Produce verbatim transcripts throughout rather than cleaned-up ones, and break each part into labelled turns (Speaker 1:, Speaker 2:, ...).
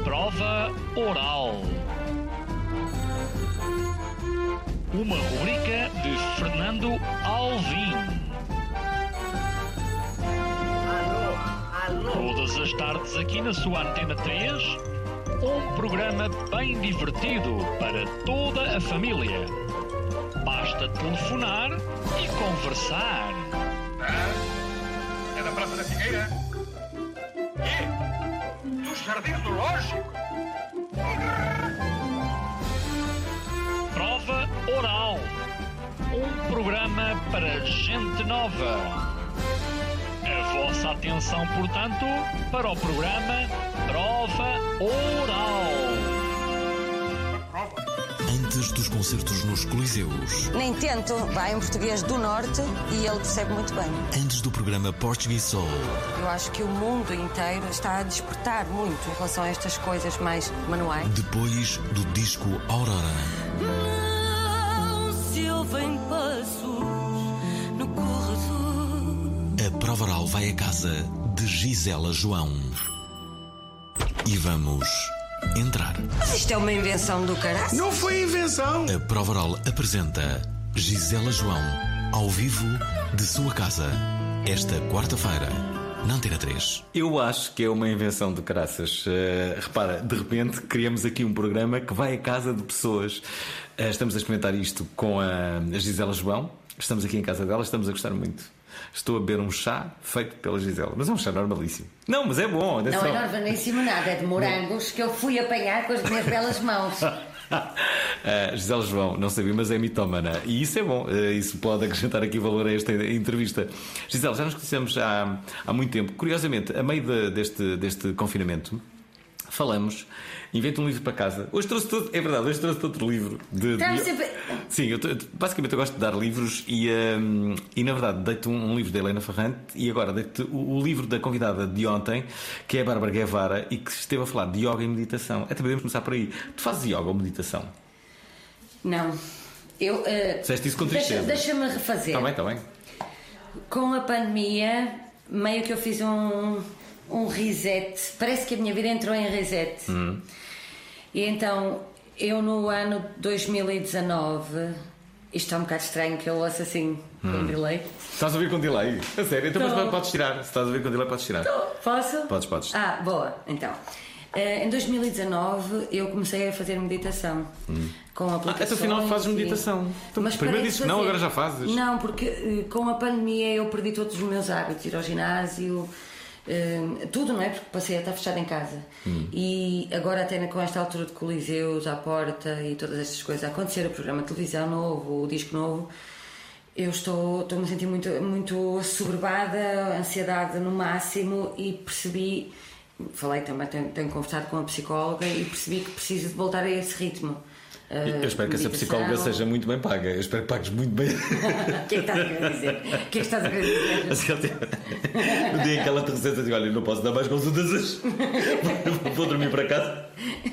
Speaker 1: Prova Oral. Uma rubrica de Fernando Alvim. Todas as tardes aqui na sua Antena três, um programa bem divertido para toda a família. Basta telefonar e conversar.
Speaker 2: Ah, é da Praça da Figueira? E? Dos Jardins do Lógico?
Speaker 1: Prova Oral. Um programa para gente nova. A vossa atenção, portanto, para o programa Prova Oral.
Speaker 3: Antes dos concertos nos Coliseus.
Speaker 4: Nem tento, vai em português do Norte e ele percebe muito bem.
Speaker 3: Antes do programa Portuguese Soul.
Speaker 4: Eu acho que o mundo inteiro está a despertar muito em relação a estas coisas mais manuais.
Speaker 3: Depois do disco Aurora.
Speaker 5: Não se ouvem passos no corredor.
Speaker 3: A Prova Oral vai à casa de Gisela João. E vamos entrar.
Speaker 4: Mas isto é uma invenção do caralho.
Speaker 6: Não foi invenção.
Speaker 3: A Prova Oral apresenta Gisela João ao vivo de sua casa esta quarta-feira na Antena três.
Speaker 7: Eu acho que é uma invenção de caraças. Uh, repara, de repente criamos aqui um programa que vai à casa de pessoas. Uh, estamos a experimentar isto com a, a Gisela João. Estamos aqui em casa dela, estamos a gostar muito. Estou a beber um chá feito pela Gisela. Mas é um chá normalíssimo. Não, mas é bom.
Speaker 8: Não
Speaker 7: só...
Speaker 8: é normalíssimo nada, é de morangos que eu fui apanhar com as minhas belas mãos.
Speaker 7: uh, Gisela João, não sabia, mas é mitómana. E isso é bom. Uh, isso pode acrescentar aqui valor a esta entrevista. Gisela, já nos conhecemos há, há muito tempo. Curiosamente, a meio de, deste, deste confinamento, falamos, invento um livro para casa. Hoje trouxe todo, é verdade, hoje trouxe outro livro de, de...
Speaker 8: Sempre...
Speaker 7: Sim, eu, basicamente eu gosto de dar livros e, um, e na verdade deito um, um livro da Helena Ferrante e agora deito o, o livro da convidada de ontem, que é a Bárbara Guevara, e que esteve a falar de yoga e meditação. Até podemos começar por aí. Tu fazes yoga ou meditação?
Speaker 8: Não. Eu uh,
Speaker 7: Disseste isso com tristeza.
Speaker 8: Deixa, deixa-me refazer.
Speaker 7: Está bem, está bem.
Speaker 8: Com a pandemia, meio que eu fiz um um reset. Parece que a minha vida entrou em reset. Hum. E então, eu no ano dois mil e dezanove, isto é um bocado estranho que eu ouço assim, hum. com delay.
Speaker 7: Estás a ouvir com delay? A sério? Então
Speaker 8: Tô.
Speaker 7: podes tirar. Se estás a ouvir com delay, podes tirar.
Speaker 8: Tô. Posso?
Speaker 7: Podes, podes.
Speaker 8: Ah, boa. Então, uh, em dois mil e dezanove eu comecei a fazer meditação. Hum. Com aplicações.
Speaker 7: Ah, até afinal fazes meditação.
Speaker 8: E... Mas
Speaker 7: primeiro disse que não, agora já fazes.
Speaker 8: Não, porque uh, com a pandemia eu perdi todos os meus hábitos. Ir ao ginásio... Uh, tudo, não é? Porque passei a estar fechada em casa. Hum. E agora, até com esta altura de Coliseus à porta e todas estas coisas a acontecer, o programa de televisão novo, o disco novo, eu estou, estou-me a sentir muito, muito assoberbada, ansiedade no máximo, e percebi, falei também, tenho, tenho conversado com a psicóloga e percebi que preciso de voltar a esse ritmo.
Speaker 7: Eu espero que essa psicóloga seja muito bem paga. Eu espero que pagues muito bem.
Speaker 8: O que é que estás a querer dizer? O que é que estás a querer dizer?
Speaker 7: No dia em que ela te receta, digo: olha, eu não posso dar mais consultas, vou dormir para casa.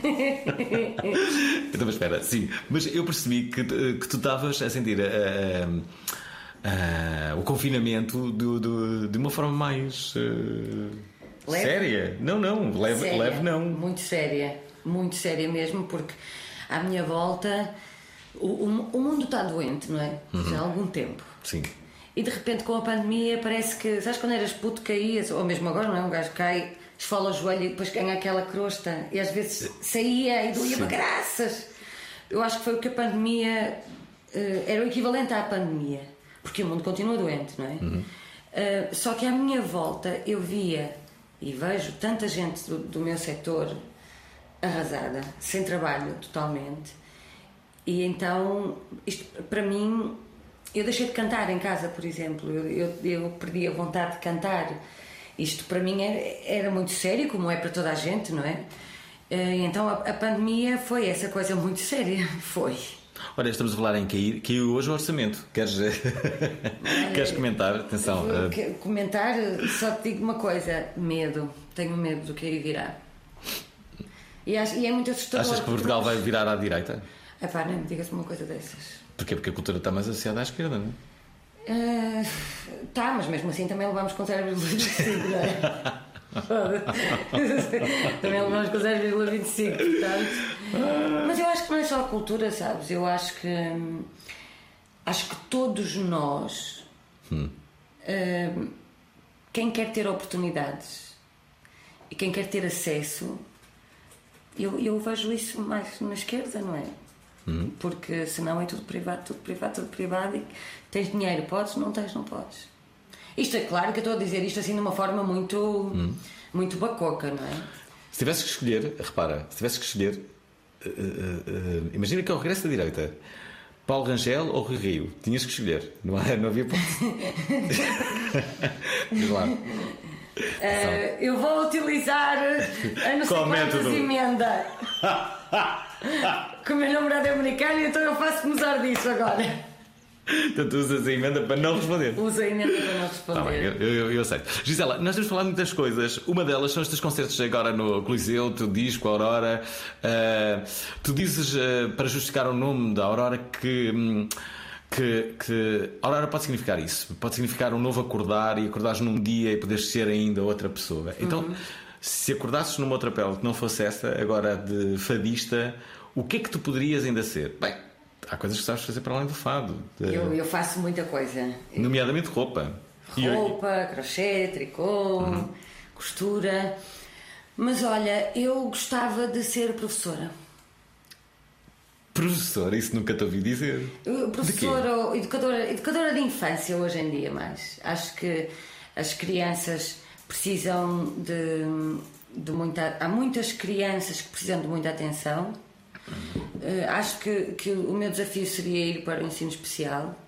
Speaker 7: Então, mas espera, sim. Mas eu percebi que, que tu estavas a sentir uh, uh, uh, o confinamento do, do, de uma forma mais uh, séria. Não, não, leve,
Speaker 8: séria.
Speaker 7: leve não.
Speaker 8: Muito séria, muito séria mesmo, porque à minha volta o, o, o mundo está doente, não é?
Speaker 7: Uhum.
Speaker 8: Já há algum tempo.
Speaker 7: Sim.
Speaker 8: E de repente com a pandemia parece que, sabes, quando eras puto caías, ou mesmo agora, não é? Um gajo cai, esfola o joelho e depois ganha aquela crosta e às vezes saía e doía para graças. Eu acho que foi o que a pandemia uh, era o equivalente à pandemia, porque o mundo continua doente, não é? Uhum. Uh, só que à minha volta eu via e vejo tanta gente do, do meu setor arrasada, sem trabalho totalmente, e então isto para mim, eu deixei de cantar em casa, por exemplo, eu, eu, eu perdi a vontade de cantar. Isto para mim era, era muito sério, como é para toda a gente, não é? Então a, a pandemia foi essa coisa muito séria, foi.
Speaker 7: Olha, estamos a falar em cair, caiu hoje o orçamento. Queres, queres comentar? Atenção.
Speaker 8: Uh... Comentar, só te digo uma coisa: medo. Tenho medo do que aí virá. E, acho, e é muito assustador.
Speaker 7: Achas que Portugal vai virar à direita?
Speaker 8: É pá, nem me digas uma coisa dessas.
Speaker 7: Porquê? Porque a cultura está mais associada à esquerda, não é?
Speaker 8: Uh, tá, mas mesmo assim também levamos com o cérebro envelhecido, não é? Também levamos com zero vírgula vinte e cinco, portanto. Mas eu acho que não é só a cultura, sabes? Eu acho que. Acho que todos nós. Hum. Uh, quem quer ter oportunidades e quem quer ter acesso, eu, eu vejo isso mais na esquerda, não é? Hum. Porque senão é tudo privado, tudo privado, tudo privado. E tens dinheiro, podes, não tens, não podes. Isto é claro que eu estou a dizer isto assim de uma forma muito, hum. muito bacoca, não é?
Speaker 7: Se tivesse que escolher, repara, se tivesse que escolher, uh, uh, uh, imagina que é o regresso da direita. Paulo Rangel ou Rui Rio? Tinhas que escolher, não, há, não havia hipótese. Claro.
Speaker 8: Uh, eu vou utilizar a não sei quantas emenda. Que o meu namorado é americano, então eu faço-me usar disso agora.
Speaker 7: Então tu usas a emenda para não responder.
Speaker 8: Usa a emenda para não responder.
Speaker 7: Tá bem, eu, eu, eu sei. Gisela, nós temos falado de muitas coisas. Uma delas são estes concertos agora no Coliseu, teu disco, Aurora. Uh, tu dizes, uh, para justificar o nome da Aurora, que, que, que Aurora pode significar isso. Pode significar um novo acordar, e acordares num dia e poderes ser ainda outra pessoa. Então, uhum. se acordasses numa outra pele que não fosse essa, agora de fadista, o que é que tu poderias ainda ser? Bem, há coisas que sabes fazer para além do fado.
Speaker 8: Eu, eu faço muita coisa.
Speaker 7: Nomeadamente roupa.
Speaker 8: Roupa, crochê, tricô, uhum. costura. Mas olha, eu gostava de ser professora.
Speaker 7: Professora? Isso nunca te ouvi dizer.
Speaker 8: Professora ou educadora, educadora de infância hoje em dia mais. Acho que as crianças precisam de, de muita... Há muitas crianças que precisam de muita atenção. Uh, acho que, que o meu desafio seria ir para o ensino especial,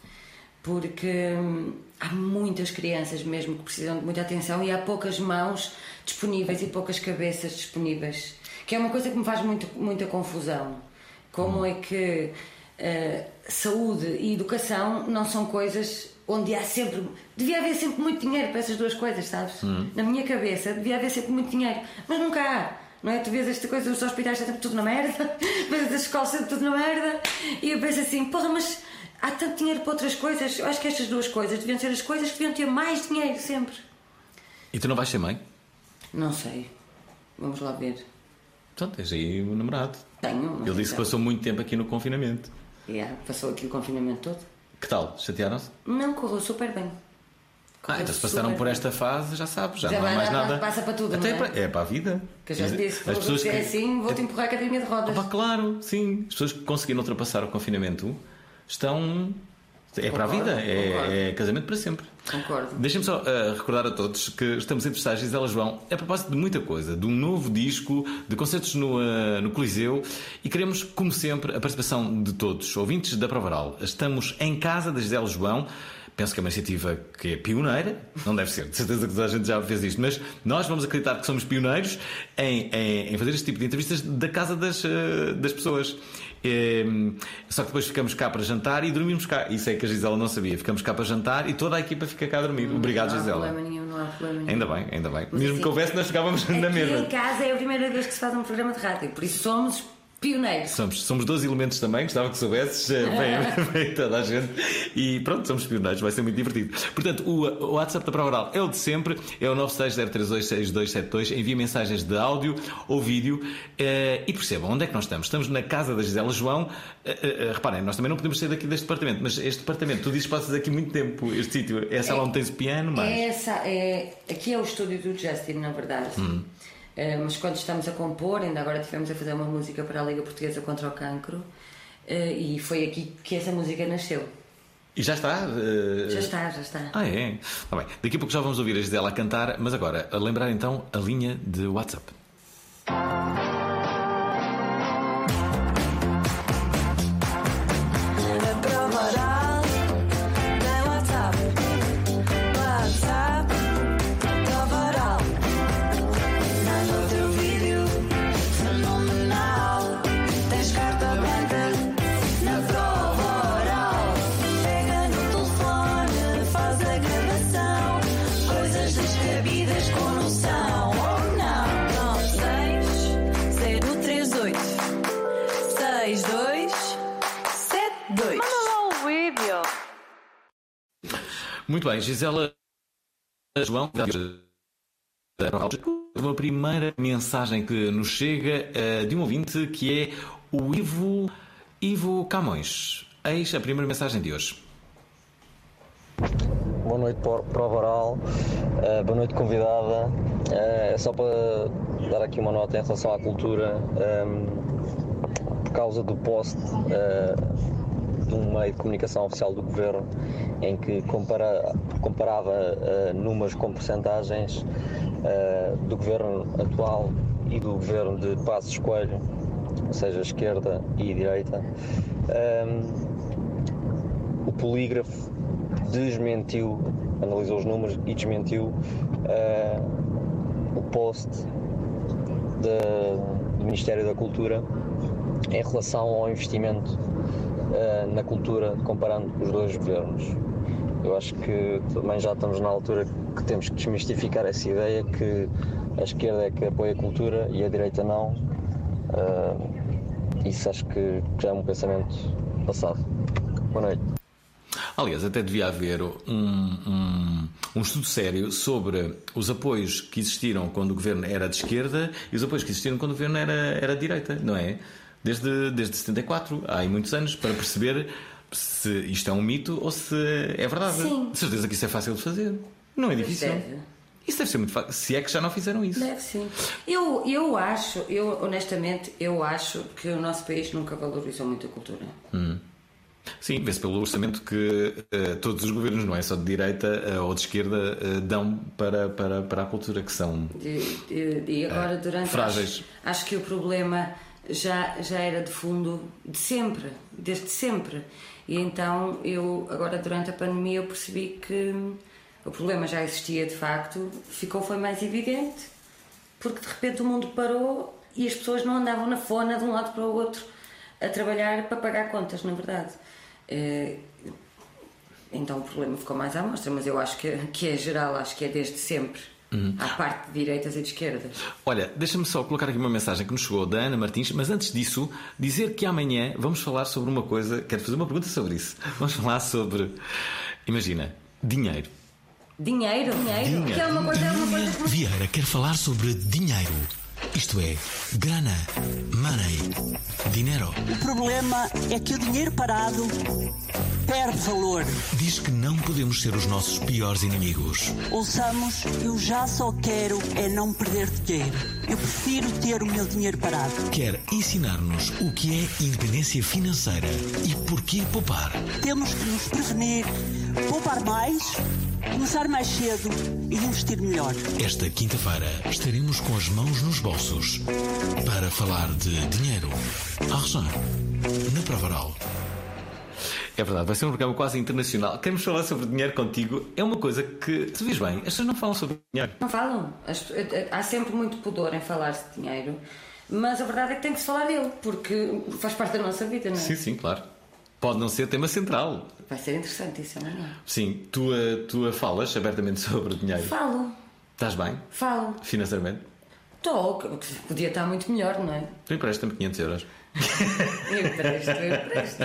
Speaker 8: porque hum, há muitas crianças mesmo que precisam de muita atenção e há poucas mãos disponíveis e poucas cabeças disponíveis, que é uma coisa que me faz muito, muita confusão. Como é que uh, saúde e educação não são coisas onde há sempre... Devia haver sempre muito dinheiro para essas duas coisas, sabes? Hum. Na minha cabeça devia haver sempre muito dinheiro, mas nunca há. Não é? Tu vês esta coisa, os hospitais estão tudo na merda, vês as escolas estão tudo na merda, e eu penso assim, porra, mas há tanto dinheiro para outras coisas. Eu acho que estas duas coisas deviam ser as coisas que deviam ter mais dinheiro sempre.
Speaker 7: E tu não vais ser mãe?
Speaker 8: Não sei, vamos lá ver.
Speaker 7: Então tens aí um namorado.
Speaker 8: Tenho.
Speaker 7: Ele disse que passou muito tempo aqui no confinamento.
Speaker 8: Yeah, passou aqui o confinamento todo.
Speaker 7: Que tal? Chatearam-se?
Speaker 8: Não, correu super bem.
Speaker 7: Ah, então se passaram por esta fase, já sabes, já,
Speaker 8: já
Speaker 7: não há mais
Speaker 8: já
Speaker 7: nada.
Speaker 8: Passa para tudo,
Speaker 7: até
Speaker 8: não é?
Speaker 7: É para, é para a vida.
Speaker 8: Que eu já te disse,
Speaker 7: as pessoas
Speaker 8: que é
Speaker 7: que...
Speaker 8: assim, vou-te empurrar a cadeira de rodas.
Speaker 7: Ah, pá, claro, sim. As pessoas que conseguiram ultrapassar o confinamento estão... É para a vida, é, é casamento para sempre.
Speaker 8: Concordo.
Speaker 7: Deixem-me só uh, recordar a todos que estamos a entrevistar a Gisela João a propósito de muita coisa, de um novo disco, de concertos no, uh, no Coliseu, e queremos, como sempre, a participação de todos, ouvintes da Provaral. Estamos em casa da Gisela João. Penso que é uma iniciativa que é pioneira, não deve ser, de certeza que toda a gente já fez isto, mas nós vamos acreditar que somos pioneiros em, em, em fazer este tipo de entrevistas da casa das, das pessoas. É, só que depois ficamos cá para jantar e dormimos cá. Isso é que a Gisela não sabia. Ficamos cá para jantar e toda a equipa fica cá a dormir. Hum, Obrigado,
Speaker 8: não
Speaker 7: Gisela.
Speaker 8: Não há problema nenhum, não há problema nenhum.
Speaker 7: Ainda bem, ainda bem.
Speaker 8: Mas
Speaker 7: Mesmo
Speaker 8: assim,
Speaker 7: que houvesse, nós ficávamos na mesma.
Speaker 8: Em casa é a primeira vez que se faz um programa de rádio, por isso somos pioneiros.
Speaker 7: Somos, somos dois elementos também, gostava que soubesses, bem, bem toda a gente. E pronto, somos pioneiros, vai ser muito divertido. Portanto, o, o WhatsApp da Prova Oral é o de sempre, é o nove seis zero três dois seis dois sete dois. Envie mensagens de áudio ou vídeo eh, e percebam onde é que nós estamos. Estamos na casa da Gisela João. Eh, eh, reparem, nós também não podemos sair daqui deste departamento, mas este departamento, tu dizes que passas aqui muito tempo, este sítio. É a sala é, onde tens o piano, mais.
Speaker 8: É essa, é, aqui é o estúdio do Justin, na verdade. Hum. Uh, mas quando estamos a compor, ainda agora estivemos a fazer uma música para a Liga Portuguesa contra o Cancro, uh, e foi aqui que essa música nasceu.
Speaker 7: E já está? Uh...
Speaker 8: Já está, já está.
Speaker 7: Ah, é? Tá bem. Daqui a pouco já vamos ouvir a Gisela a cantar, mas agora, a lembrar então a linha de WhatsApp. Muito bem, Gisela João. uma primeira mensagem que nos chega uh, de um ouvinte que é o Ivo, Ivo Camões. Eis a primeira mensagem de hoje.
Speaker 6: Boa noite, Prova Oral. Uh, boa noite, convidada. Uh, é só para dar aqui uma nota em relação à cultura. Um, por causa do post uh, de um meio de comunicação oficial do Governo em que compara, comparava uh, números com percentagens uh, do Governo atual e do Governo de Passos Coelho, ou seja, esquerda e direita. Um, o polígrafo desmentiu, analisou os números e desmentiu uh, o post de, do Ministério da Cultura em relação ao investimento uh, na cultura, comparando os dois governos. Eu acho que também já estamos na altura que temos que desmistificar essa ideia que a esquerda é que apoia a cultura e a direita não. Uh, isso acho que já é um pensamento passado. Boa noite.
Speaker 7: Aliás, até devia haver um, um, um estudo sério sobre os apoios que existiram quando o governo era de esquerda e os apoios que existiram quando o governo era, era de direita, não é? Desde, desde setenta e quatro, há aí muitos anos, para perceber se isto é um mito ou se é verdade.
Speaker 8: Sim.
Speaker 7: De certeza que isso é fácil de fazer. Não é difícil.
Speaker 8: Deve.
Speaker 7: Isso deve ser muito fácil. Se é que já não fizeram isso.
Speaker 8: Deve sim. Eu, eu acho, eu honestamente, eu acho que o nosso país nunca valorizou muito a cultura.
Speaker 7: Hum. Sim, vê-se pelo orçamento que uh, todos os governos, não é só de direita uh, ou de esquerda, uh, dão para, para, para a cultura, que são
Speaker 8: E, e, e agora, durante.
Speaker 7: uh, frágeis.
Speaker 8: Acho, acho que o problema já, já era de fundo de sempre, desde sempre. E então, eu, agora, durante a pandemia, eu percebi que o problema já existia de facto, ficou, foi mais evidente, porque de repente o mundo parou e as pessoas não andavam na fona de um lado para o outro a trabalhar para pagar contas, na verdade. Então o problema ficou mais à mostra, mas eu acho que, que é geral, acho que é desde sempre. Uhum. À parte de direitas e de esquerdas.
Speaker 7: Olha, deixa-me só colocar aqui uma mensagem que nos chegou da Ana Martins, mas antes disso, dizer que amanhã vamos falar sobre uma coisa. Quero fazer uma pergunta sobre isso. Vamos falar sobre, imagina, dinheiro.
Speaker 8: Dinheiro? Dinheiro?
Speaker 7: Dinheiro.
Speaker 8: Que é uma coisa, é uma coisa que...
Speaker 3: Vieira quer falar sobre dinheiro. Isto é, grana, money, dinheiro.
Speaker 9: O problema é que o dinheiro parado perde valor.
Speaker 3: Diz que não podemos ser os nossos piores inimigos.
Speaker 9: Ouçamos, eu já só quero é não perder dinheiro. Eu prefiro ter o meu dinheiro parado.
Speaker 3: Quer ensinar-nos o que é independência financeira e porquê poupar.
Speaker 9: Temos que nos prevenir, poupar mais, começar mais cedo e investir melhor.
Speaker 3: Esta quinta-feira estaremos com as mãos nos bolsos para falar de dinheiro. Argent, na Prova Oral.
Speaker 7: É verdade, vai ser um programa quase internacional. Queremos falar sobre dinheiro contigo. É uma coisa que, tu vês bem, as pessoas não falam sobre dinheiro.
Speaker 8: Não falam. Há sempre muito pudor em falar-se de dinheiro, mas a verdade é que tem que se falar dele, porque faz parte da nossa vida, não é?
Speaker 7: Sim, sim, claro. Pode não ser tema central.
Speaker 8: Vai ser interessante isso amanhã.
Speaker 7: Sim, tu, tu falas abertamente sobre dinheiro.
Speaker 8: Falo.
Speaker 7: Estás bem?
Speaker 8: Falo.
Speaker 7: Financeiramente?
Speaker 8: Estou, podia estar muito melhor, não é?
Speaker 7: Tu empresta-me quinhentos euros.
Speaker 8: Eu empresto, eu empresto.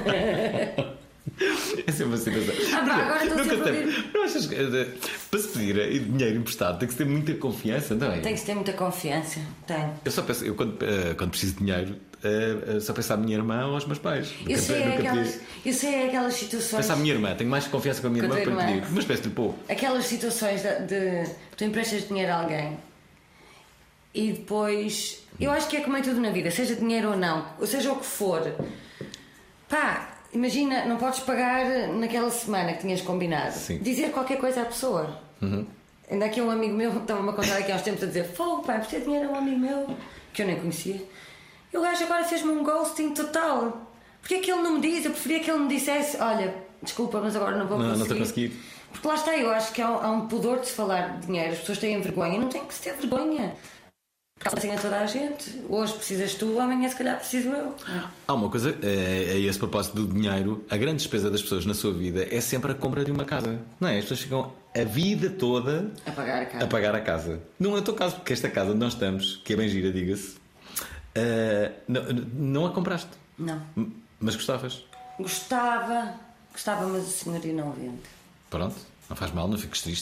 Speaker 7: É sempre uma situação.
Speaker 8: Ah, pá, agora estou sempre a pedir.
Speaker 7: Não achas que para se pedir dinheiro emprestado tem que se ter muita confiança, não é?
Speaker 8: Tem que se ter muita confiança. Tenho.
Speaker 7: Eu só penso, eu quando, quando preciso de dinheiro, só penso à minha irmã ou aos meus pais.
Speaker 8: Eu sei, é aquelas, eu sei é aquelas situações.
Speaker 7: Penso à minha irmã, tenho mais confiança com a minha irmã para lhe pedir, mas peço-lhe pouco.
Speaker 8: Aquelas situações de, de tu emprestas dinheiro a alguém e depois. Eu acho que é como em tudo na vida, seja dinheiro ou não, ou seja o que for. Pá, imagina, não podes pagar naquela semana que tinhas combinado.
Speaker 7: Sim.
Speaker 8: Dizer qualquer coisa à pessoa. Uhum. Ainda aqui um amigo meu estava-me a contar aqui há uns tempos a dizer: fogo, pá, preciso de dinheiro a um amigo meu que eu nem conhecia. E o gajo agora fez-me um ghosting total. Porque é que ele não me diz? Eu preferia que ele me dissesse: olha, desculpa, mas agora não vou
Speaker 7: não,
Speaker 8: conseguir.
Speaker 7: Não estou a conseguir.
Speaker 8: Porque lá está, eu acho que há, há um pudor de se falar de dinheiro. As pessoas têm vergonha. Não tem que se ter vergonha. Porque assim é toda a gente. Hoje precisas tu, amanhã se calhar preciso eu.
Speaker 7: Há uma coisa, é, é esse propósito do dinheiro. A grande despesa das pessoas na sua vida é sempre a compra de uma casa. Não é? As pessoas ficam a vida toda
Speaker 8: a pagar a casa.
Speaker 7: A pagar a casa. Não é o teu caso, porque esta casa onde nós estamos, que é bem gira, diga-se, uh, não, não a compraste.
Speaker 8: Não.
Speaker 7: Mas gostavas?
Speaker 8: Gostava, gostava, mas a senhoria não vende.
Speaker 7: Pronto, não faz mal, não fiques triste.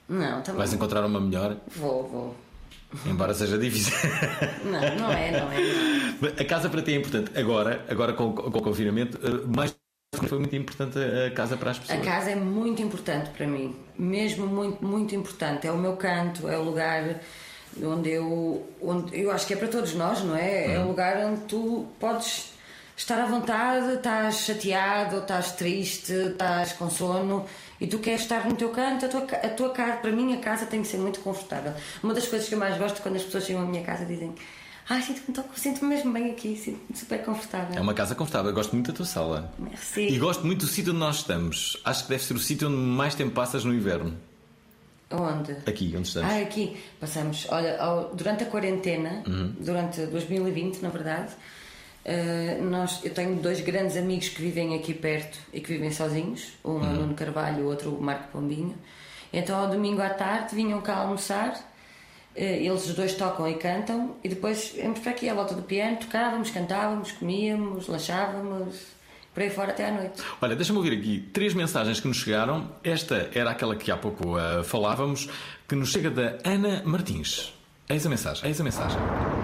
Speaker 8: Não, também.
Speaker 7: Vais encontrar uma melhor?
Speaker 8: Vou, vou.
Speaker 7: Embora seja difícil.
Speaker 8: Não, não é, não é. Não.
Speaker 7: A casa para ti é importante. Agora, agora com, com o confinamento, mais foi muito importante a casa para as pessoas.
Speaker 8: A casa é muito importante para mim. Mesmo muito, muito importante. É o meu canto, é o lugar onde eu... Onde, eu acho que é para todos nós, não é? Hum. É o lugar onde tu podes estar à vontade, estás chateado, estás triste, estás com sono... E tu queres estar no teu canto, a tua, a tua casa, para mim a casa tem que ser muito confortável. Uma das coisas que eu mais gosto quando as pessoas chegam à minha casa dizem: ai, sinto-me, sinto-me mesmo bem aqui, sinto-me super confortável.
Speaker 7: É uma casa confortável, eu gosto muito da tua sala.
Speaker 8: Merci.
Speaker 7: E gosto muito do sítio onde nós estamos. Acho que deve ser o sítio onde mais tempo passas no inverno.
Speaker 8: Onde?
Speaker 7: Aqui, onde estamos.
Speaker 8: Ah, aqui. Passamos, olha, ao, durante a quarentena,
Speaker 7: uhum.
Speaker 8: durante dois mil e vinte, na verdade, uh, nós, eu tenho dois grandes amigos que vivem aqui perto e que vivem sozinhos. Um é o Nuno Carvalho, o outro o Marco Pombinho. Então, ao domingo à tarde, vinham cá almoçar. Uh, eles os dois tocam e cantam. E depois íamos para aqui à volta do piano, tocávamos, cantávamos, comíamos, lanchávamos... por aí fora até à noite.
Speaker 7: Olha, deixa-me ouvir aqui três mensagens que nos chegaram. Esta era aquela que há pouco uh, falávamos, que nos chega da Ana Martins. Eis a mensagem, eis a mensagem.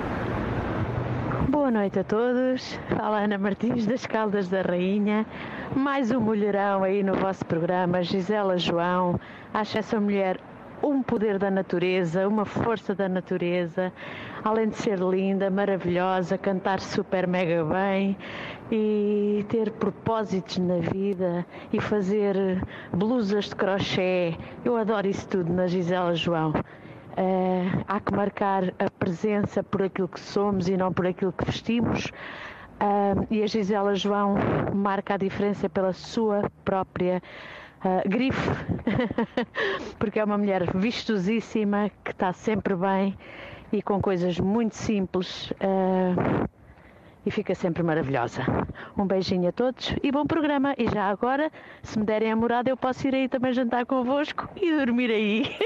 Speaker 10: Boa noite a todos. Fala Ana Martins das Caldas da Rainha. Mais um mulherão aí no vosso programa. Gisela João. Acho essa mulher um poder da natureza, uma força da natureza, além de ser linda, maravilhosa, cantar super mega bem e ter propósitos na vida e fazer blusas de crochê. Eu adoro isso tudo na Gisela João. Uh, há que marcar a presença por aquilo que somos e não por aquilo que vestimos. Uh, e a Gisela João marca a diferença pela sua própria Uh, grife, porque é uma mulher vistosíssima, que está sempre bem e com coisas muito simples uh, e fica sempre maravilhosa. Um beijinho a todos e bom programa. E já agora, se me derem a morada, eu posso ir aí também jantar convosco e dormir aí.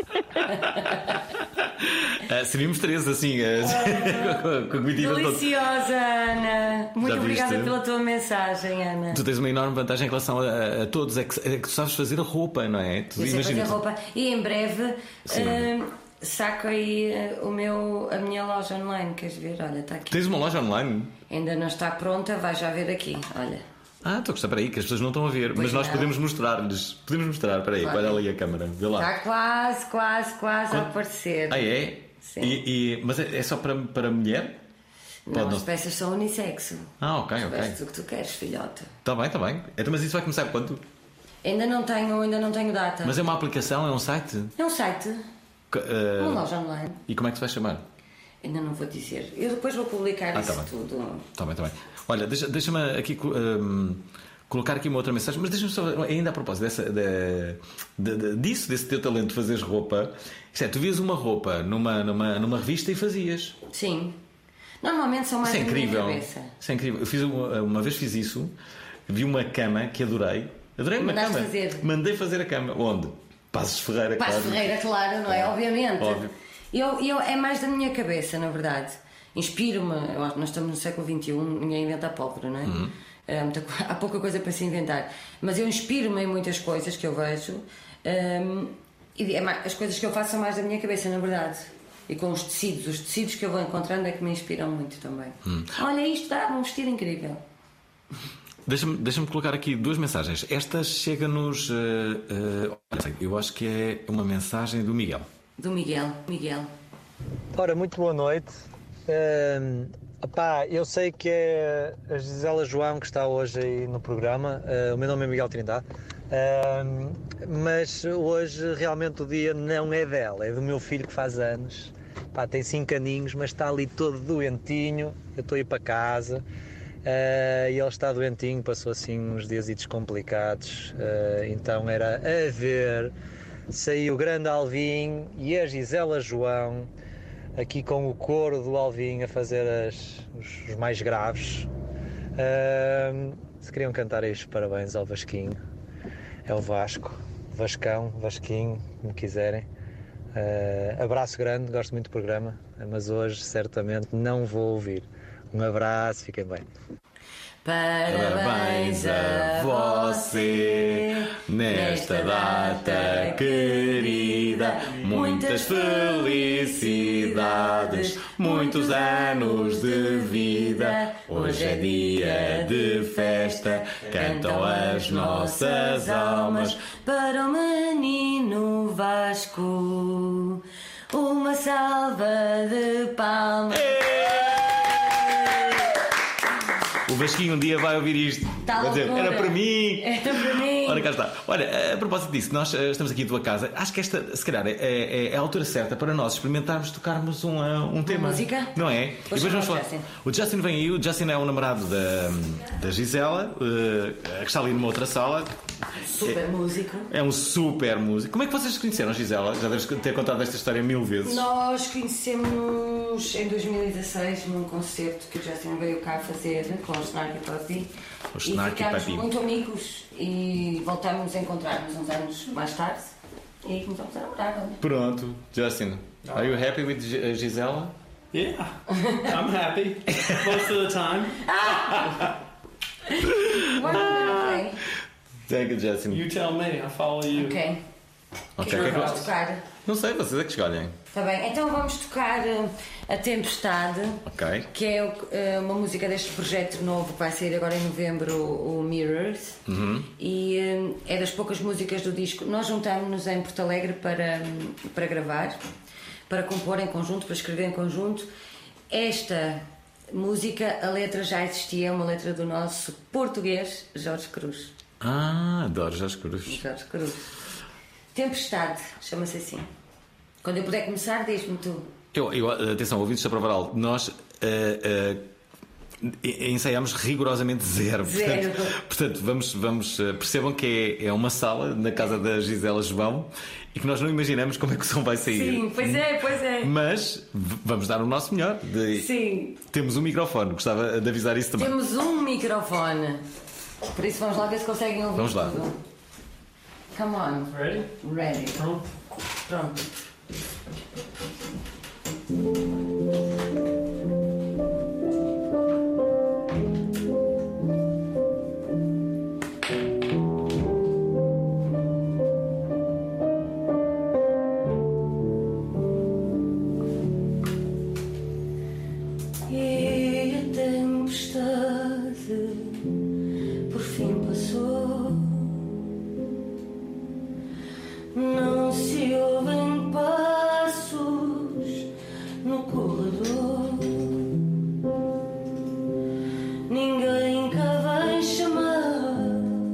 Speaker 7: uh, seríamos três assim, uh, com a comitiva toda.
Speaker 8: Deliciosa, Ana. Muito obrigada pela tua mensagem, Ana.
Speaker 7: Tu tens uma enorme vantagem em relação a, a todos, é que, é que tu sabes fazer a roupa, não é? Tu
Speaker 8: eu sei fazer roupa e em breve uh, saco aí uh, o meu, a minha loja online. Queres ver? Olha, está aqui.
Speaker 7: Tens uma loja online?
Speaker 8: Ainda não está pronta, vais já ver aqui, olha.
Speaker 7: Ah, estou a gostar, espera aí, que as pessoas não estão a ver. Pois mas nós não. podemos mostrar-lhes. Podemos mostrar, espera aí, olha. Olha ali a câmara, vê lá.
Speaker 8: Está quase, quase, quase Quando... a aparecer.
Speaker 7: Ah, é?
Speaker 8: Sim.
Speaker 7: E, e... Mas é, é só para, para mulher?
Speaker 8: Não, Pode as não... peças são unissexo.
Speaker 7: Ah, ok,
Speaker 8: as
Speaker 7: ok.
Speaker 8: Peças o que tu queres, filhota.
Speaker 7: Está bem, está bem. Então, mas isso vai começar quando?
Speaker 8: Ainda não tenho, ainda não tenho data.
Speaker 7: Mas é uma aplicação, é um site?
Speaker 8: É um site. Uh... Uma loja online.
Speaker 7: E como é que se vai chamar?
Speaker 8: Ainda não vou dizer. Eu depois vou publicar ah, isso
Speaker 7: tá
Speaker 8: tudo.
Speaker 7: Está bem, está bem. Olha, deixa, deixa-me aqui um, colocar aqui uma outra mensagem, mas deixa-me só, ainda a propósito dessa, de, de, de, disso, desse teu talento de fazeres roupa. Isto é, tu vias uma roupa numa, numa, numa revista e fazias.
Speaker 8: Sim. Normalmente são mais
Speaker 7: isso é
Speaker 8: da
Speaker 7: incrível.
Speaker 8: minha cabeça.
Speaker 7: Isso é incrível. Eu fiz uma, uma vez fiz isso, vi uma cama que adorei. Adorei uma
Speaker 8: Mandaste
Speaker 7: cama.
Speaker 8: fazer.
Speaker 7: Mandei fazer a cama. Onde? Passos Ferreira,
Speaker 8: Passos
Speaker 7: claro.
Speaker 8: Ferreira, claro, não é?
Speaker 7: Ah,
Speaker 8: Obviamente.
Speaker 7: Óbvio.
Speaker 8: Eu, eu, é mais da minha cabeça, na verdade. Inspiro-me. Nós estamos no século vinte e um, ninguém inventa a pólvora, não é?
Speaker 7: Uhum.
Speaker 8: É, muita, há pouca coisa para se inventar. Mas eu inspiro-me em muitas coisas que eu vejo. Um, e é mais, as coisas que eu faço são mais da minha cabeça, na verdade. E com os tecidos. Os tecidos que eu vou encontrando é que me inspiram muito também.
Speaker 7: Hum.
Speaker 8: Olha, isto dá um vestido incrível.
Speaker 7: Deixa-me, deixa-me colocar aqui duas mensagens. Esta chega-nos. Uh, uh, eu acho que é uma mensagem do Miguel.
Speaker 8: Do Miguel. Miguel.
Speaker 11: Ora, muito boa noite. Uh, opá, eu sei que é a Gisela João que está hoje aí no programa. Uh, o meu nome é Miguel Trindade. Uh, mas hoje realmente o dia não é dela, é do meu filho que faz anos. Pá, tem cinco aninhos, mas está ali todo doentinho. Eu estou a ir para casa. Uh, e ele está doentinho, passou assim uns dias complicados, uh, então era a ver, saiu o grande Alvin e a Gisela João, aqui com o coro do Alvin a fazer as, os, os mais graves. Uh, se queriam cantar aí os parabéns ao Vasquinho, é o Vasco, Vascão, Vasquinho, como quiserem. Uh, abraço grande, gosto muito do programa, mas hoje certamente não vou ouvir. Um abraço, fiquem bem.
Speaker 8: Parabéns a você nesta data querida, muitas felicidades, muitos anos de vida. Hoje é dia de festa, cantam as nossas almas para o menino Vasco. Uma salva de palmas.
Speaker 7: O Vasquinho um dia vai ouvir isto.
Speaker 8: Tá,
Speaker 7: vai dizer, era para mim.
Speaker 8: Era para mim.
Speaker 7: Ora, cá está. Olha, a propósito disso, nós uh, estamos aqui em tua casa. Acho que esta, se calhar, é, é, é a altura certa para nós experimentarmos tocarmos um, uh, um tema.
Speaker 8: Música?
Speaker 7: Não é?
Speaker 8: Vou
Speaker 7: e depois vamos falar.
Speaker 8: Justin.
Speaker 7: O Justin vem aí. O Justin é o namorado da, da Gisela, uh, que está ali numa outra sala.
Speaker 8: Super
Speaker 7: é,
Speaker 8: músico.
Speaker 7: É um super músico. Como é que vocês se conheceram, Gisela? Já deves ter contado esta história mil vezes.
Speaker 8: Nós conhecemos em dois mil e dezasseis num concerto que o Justin veio cá fazer com o Snarky Puppy.
Speaker 7: O
Speaker 8: E
Speaker 7: Snarky
Speaker 8: ficámos
Speaker 7: Puppy.
Speaker 8: muito amigos e voltámos a encontrar-nos uns anos mais tarde e começamos a namorar. Olha.
Speaker 7: Pronto, Justin. Are you happy with G- Gisela?
Speaker 12: Yeah, I'm happy most of the time.
Speaker 8: Ok.
Speaker 7: Thank you, Justin.
Speaker 12: You tell me, I follow you.
Speaker 8: Ok. O que é que vamos tocar?
Speaker 7: Não sei, vocês é que escolhem.
Speaker 8: Está bem, então vamos tocar uh, A Tempestade,
Speaker 7: Ok.
Speaker 8: que é uh, uma música deste projeto novo que vai sair agora em novembro, o, o Mirrors.
Speaker 7: Uhum.
Speaker 8: E uh, é das poucas músicas do disco. Nós juntámos-nos em Porto Alegre para, um, para gravar, para compor em conjunto, para escrever em conjunto. Esta música, a letra já existia, é uma letra do nosso português Jorge Cruz.
Speaker 7: Ah, adoro Jorge Cruz.
Speaker 8: Jorge Cruz. Tempestade, chama-se assim. Quando eu puder começar, diz-me tu.
Speaker 7: Eu, eu, atenção, ouvintes da Prova Oral, nós uh, uh, ensaiámos rigorosamente zero.
Speaker 8: Zero.
Speaker 7: Portanto, portanto vamos, vamos, uh, percebam que é, é uma sala na casa da Gisela João e que nós não imaginamos como é que o som vai sair.
Speaker 8: Sim, pois é, pois é.
Speaker 7: Mas v- vamos dar o nosso melhor. De...
Speaker 8: Sim.
Speaker 7: Temos um microfone, gostava de avisar isso também.
Speaker 8: Temos um microfone. Por isso vamos lá ver se conseguem ouvir.
Speaker 7: Vamos lá.
Speaker 8: Tudo. Come on.
Speaker 12: Ready?
Speaker 8: Ready.
Speaker 12: Pronto.
Speaker 8: Pronto. E a tempestade por fim passou. Não se ouvem passos no corredor. Ninguém cá vem chamar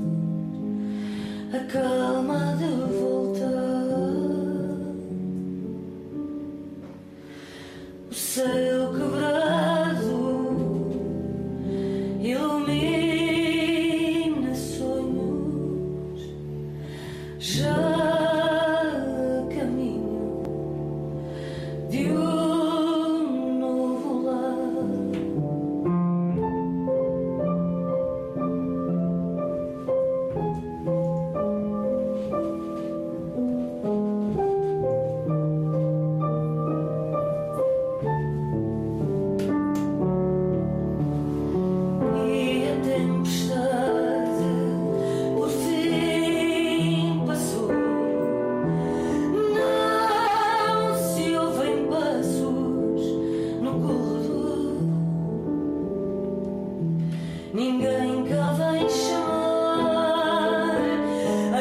Speaker 8: a calma de voltar. O céu quebrado ilumina sonhos. Já de um novo lar. E a tempestade por fim passou. Não se ouvem passos no corredor. Ninguém cá vem chamar a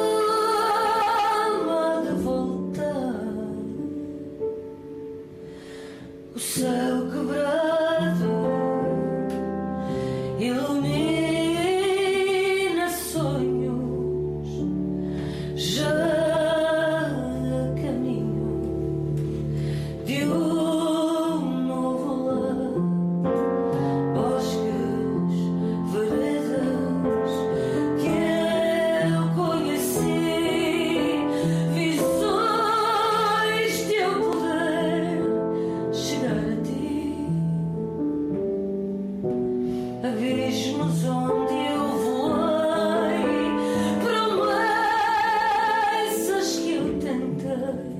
Speaker 8: calma de voltar. O céu quebrado ilumina sonhos. Já a caminho de um novo lar. Bosques, veredas que eu conheci, visões de eu poder chegar a ti. Abismos onde eu voei, promessas que eu tentei,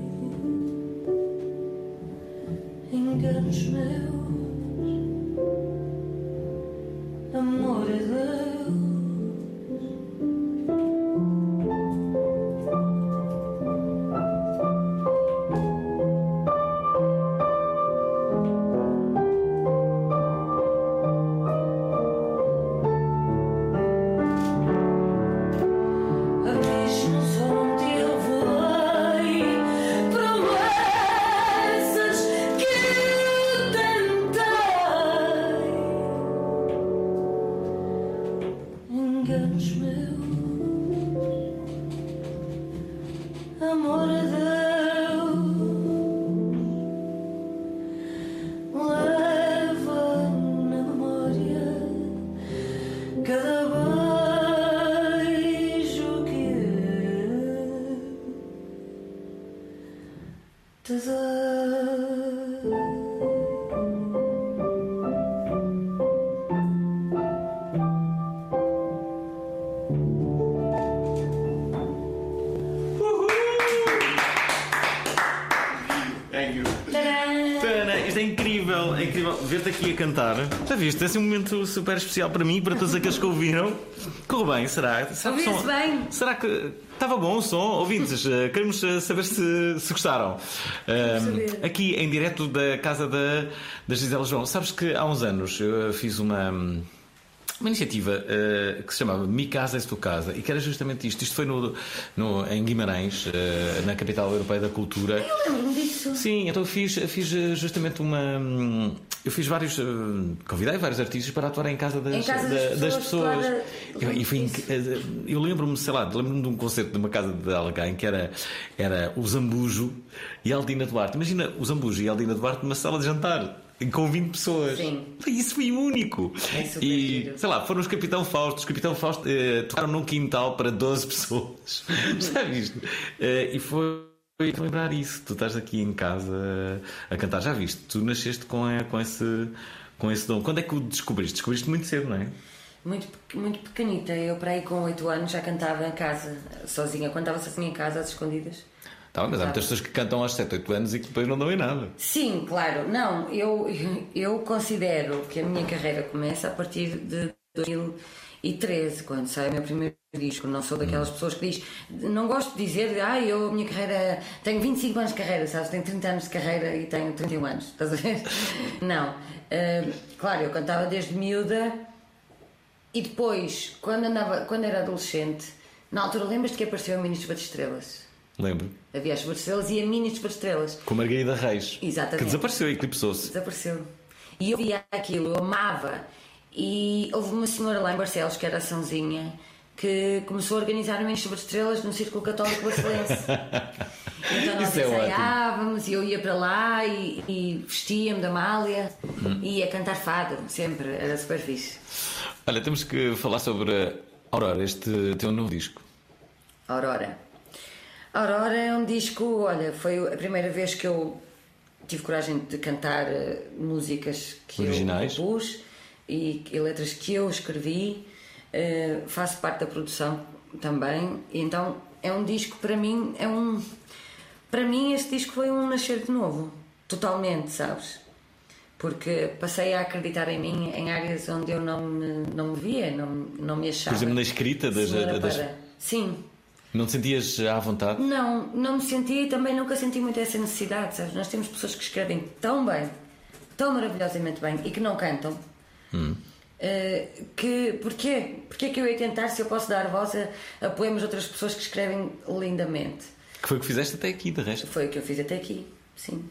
Speaker 8: enganos meus, amor
Speaker 7: Ver-te aqui a cantar, já viste? Esse é um momento super especial para mim e para todos aqueles que ouviram. Correu bem, será? será que
Speaker 8: som... bem.
Speaker 7: Será que estava bom o som? Ouvintes, queremos saber se, se gostaram. Um, aqui em direto da casa da, da Gisela João. Sabes que há uns anos eu fiz uma. Uma iniciativa uh, que se chamava Mi Casa é Tu Casa e que era justamente isto. Isto foi no, no, em Guimarães, uh, na capital europeia da cultura.
Speaker 8: Eu lembro-me disso.
Speaker 7: Sim, então eu fiz, fiz justamente uma. Eu fiz vários. Uh, convidei vários artistas para atuar em casa das,
Speaker 8: em casa das
Speaker 7: da,
Speaker 8: pessoas.
Speaker 7: Das pessoas.
Speaker 8: Para...
Speaker 7: Eu, e foi, eu lembro-me, sei lá, lembro-me de um concerto de uma casa de alguém que era, era o Zambujo e a Aldina Duarte. Imagina o Zambujo e a Aldina Duarte numa sala de jantar. Com vinte pessoas.
Speaker 8: Sim.
Speaker 7: Isso foi único.
Speaker 8: É super
Speaker 7: e,
Speaker 8: giro.
Speaker 7: sei lá, foram os Capitão Fausto. Os Capitão Fausto eh, tocaram num quintal para doze pessoas. Sabe isto? Eh, e foi lembrar isso. Tu estás aqui em casa a cantar. Já viste? Tu nasceste com, a, com, esse, com esse dom. Quando é que o descobriste? Descobriste muito cedo, não é?
Speaker 8: Muito, muito pequenita. Eu, para aí, com oito anos, já cantava em casa, sozinha. Quando estava sozinha em casa, às escondidas.
Speaker 7: Tá, mas há muitas pessoas que cantam aos sete, oito anos e que depois não dão em nada.
Speaker 8: Sim, claro. Não, eu, eu considero que a minha carreira começa a partir de dois mil e treze, quando sai o meu primeiro disco. Não sou daquelas pessoas que diz... Não gosto de dizer, ah, eu, a minha carreira... Tenho vinte e cinco anos de carreira, sabes? Tenho trinta anos de carreira e tenho trinta e um anos. Estás a ver? Não. Uh, claro, eu cantava desde miúda e depois, quando, andava, quando era adolescente, na altura, lembras-te que apareceu a Mini Chuva de Estrelas?
Speaker 7: Lembro.
Speaker 8: Havia as Chuva de Estrelas e a Mini Chuva de Estrelas.
Speaker 7: Com a Margarida Reis.
Speaker 8: Exatamente.
Speaker 7: Que desapareceu, eclipsou-se.
Speaker 8: Desapareceu. E eu via aquilo, eu amava. E houve uma senhora lá em Barcelos, que era a Sãozinha, que começou a organizar a Mini Chuva de Estrelas no Círculo Católico Barcelense. Então nós
Speaker 7: Isso é
Speaker 8: ensaiávamos e eu ia para lá e, e vestia-me da Amália hum. e ia cantar fado, sempre. Era super fixe.
Speaker 7: Olha, temos que falar sobre a Aurora, este teu novo disco.
Speaker 8: Aurora. Aurora é um disco, olha, foi a primeira vez que eu tive coragem de cantar uh, músicas que
Speaker 7: originais.
Speaker 8: Eu compus e, e letras que eu escrevi. Uh, faço parte da produção também. E então é um disco, para mim, é um... Para mim este disco foi um nascer de novo. Totalmente, sabes? Porque passei a acreditar em mim em áreas onde eu não me, não me via, não, não me achava.
Speaker 7: Por exemplo, na escrita das... das...
Speaker 8: Sim.
Speaker 7: Não te sentias à vontade?
Speaker 8: Não, não me sentia e também nunca senti muito essa necessidade, sabes? Nós temos pessoas que escrevem tão bem, tão maravilhosamente bem e que não cantam.
Speaker 7: Hum.
Speaker 8: Uh, que, porquê? Porquê que eu ia tentar se eu posso dar voz a, a poemas de outras pessoas que escrevem lindamente?
Speaker 7: Que foi o que fizeste até aqui, de resto?
Speaker 8: Foi o que eu fiz até aqui, sim.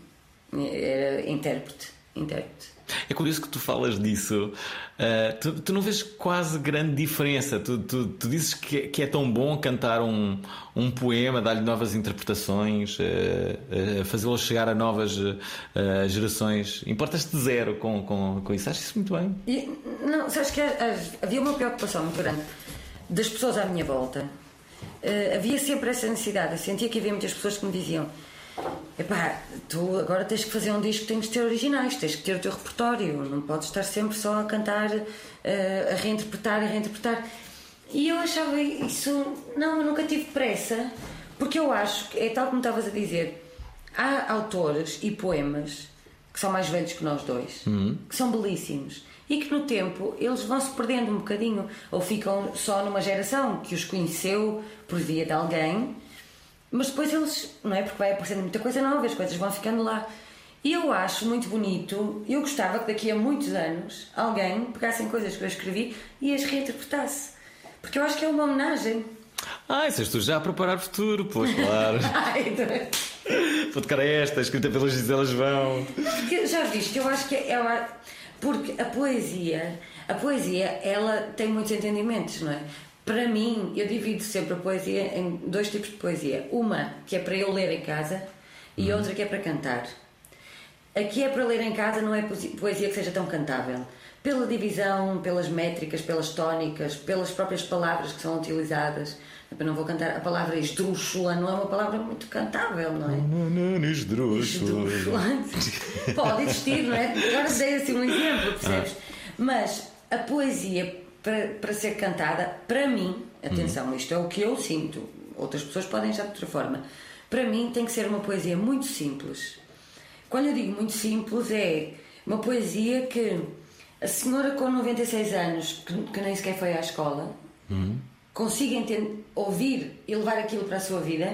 Speaker 8: Era intérprete, intérprete.
Speaker 7: É curioso que tu falas disso. Uh, tu, tu não vês quase grande diferença. Tu, tu, tu dizes que, que é tão bom cantar um, um poema, dar-lhe novas interpretações, uh, uh, fazê-lo chegar a novas uh, gerações. Importas-te zero com, com, com isso. Acho isso muito bem.
Speaker 8: E, não, sabes que havia uma preocupação muito grande das pessoas à minha volta. Uh, havia sempre essa necessidade. Eu sentia que havia muitas pessoas que me diziam: epá, tu agora tens que fazer um disco, tens que ter originais, tens que ter o teu repertório, não podes estar sempre só a cantar, a reinterpretar, a reinterpretar. E eu achava isso, não, eu nunca tive pressa, porque eu acho que é tal como estavas a dizer, há autores e poemas que são mais velhos que nós dois, uhum. que são belíssimos, e que no tempo eles vão se perdendo um bocadinho, ou ficam só numa geração que os conheceu por via de alguém, mas depois eles, não é? Porque vai aparecendo muita coisa nova, as coisas vão ficando lá. E eu acho muito bonito, eu gostava que daqui a muitos anos alguém pegasse em coisas que eu escrevi e as reinterpretasse, porque eu acho que é uma homenagem.
Speaker 7: Ah, isso és tu já a preparar o futuro, pois claro. Vou tocar a esta, escrita pela Gisela João.
Speaker 8: Porque, já viste, eu acho que ela... Porque a poesia, a poesia, ela tem muitos entendimentos, não é? Para mim, eu divido sempre a poesia em dois tipos de poesia. Uma que é para eu ler em casa e outra que é para cantar. A que é para ler em casa não é poesia que seja tão cantável. Pela divisão, pelas métricas, pelas tónicas, pelas próprias palavras que são utilizadas. Eu não vou cantar a palavra esdrúxula, não é uma palavra muito cantável, não é?
Speaker 7: Não, não, não, esdrúxula.
Speaker 8: Pode existir, não é? Agora dei assim um exemplo, percebes? Ah. Mas a poesia, para, para ser cantada, para mim, atenção, isto é o que eu sinto, outras pessoas podem achar de outra forma, para mim tem que ser uma poesia muito simples. Quando eu digo muito simples, é uma poesia que a senhora com noventa e seis anos, que, que nem sequer foi à escola, uhum. consiga entender, ouvir e levar aquilo para a sua vida,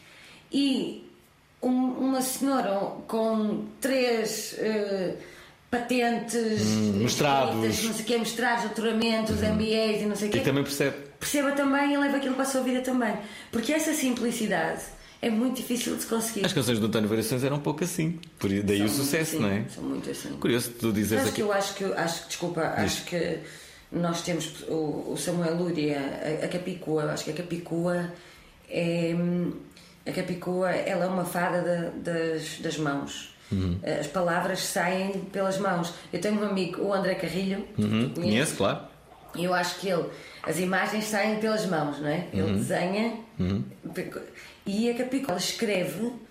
Speaker 8: e um, uma senhora com três uh, patentes,
Speaker 7: hum, mestrados,
Speaker 8: não sei o quê, mestrados, doutoramentos, uhum. M B As e não sei o quê,
Speaker 7: e também percebe.
Speaker 8: perceba também e leva aquilo para a sua vida também, porque essa simplicidade é muito difícil de se conseguir.
Speaker 7: As canções do António Variações eram um pouco assim, por daí
Speaker 8: são
Speaker 7: o sucesso,
Speaker 8: assim,
Speaker 7: não é?
Speaker 8: São muito assim.
Speaker 7: Curioso tu dizes
Speaker 8: aqui.
Speaker 7: aqui.
Speaker 8: Eu acho que, acho, desculpa, Diz. acho que nós temos o, o Samuel Lúria, a, a Capicua, acho que a Capicua é. A Capicua, ela é uma fada de, das, das mãos. Uhum. As palavras saem pelas mãos. Eu tenho um amigo, o André Carrilho,
Speaker 7: uhum. conheço, claro.
Speaker 8: E eu acho que ele, as imagens saem pelas mãos, não é? Ele uhum. desenha. Uhum. E a Capicua, ela escreve, hum,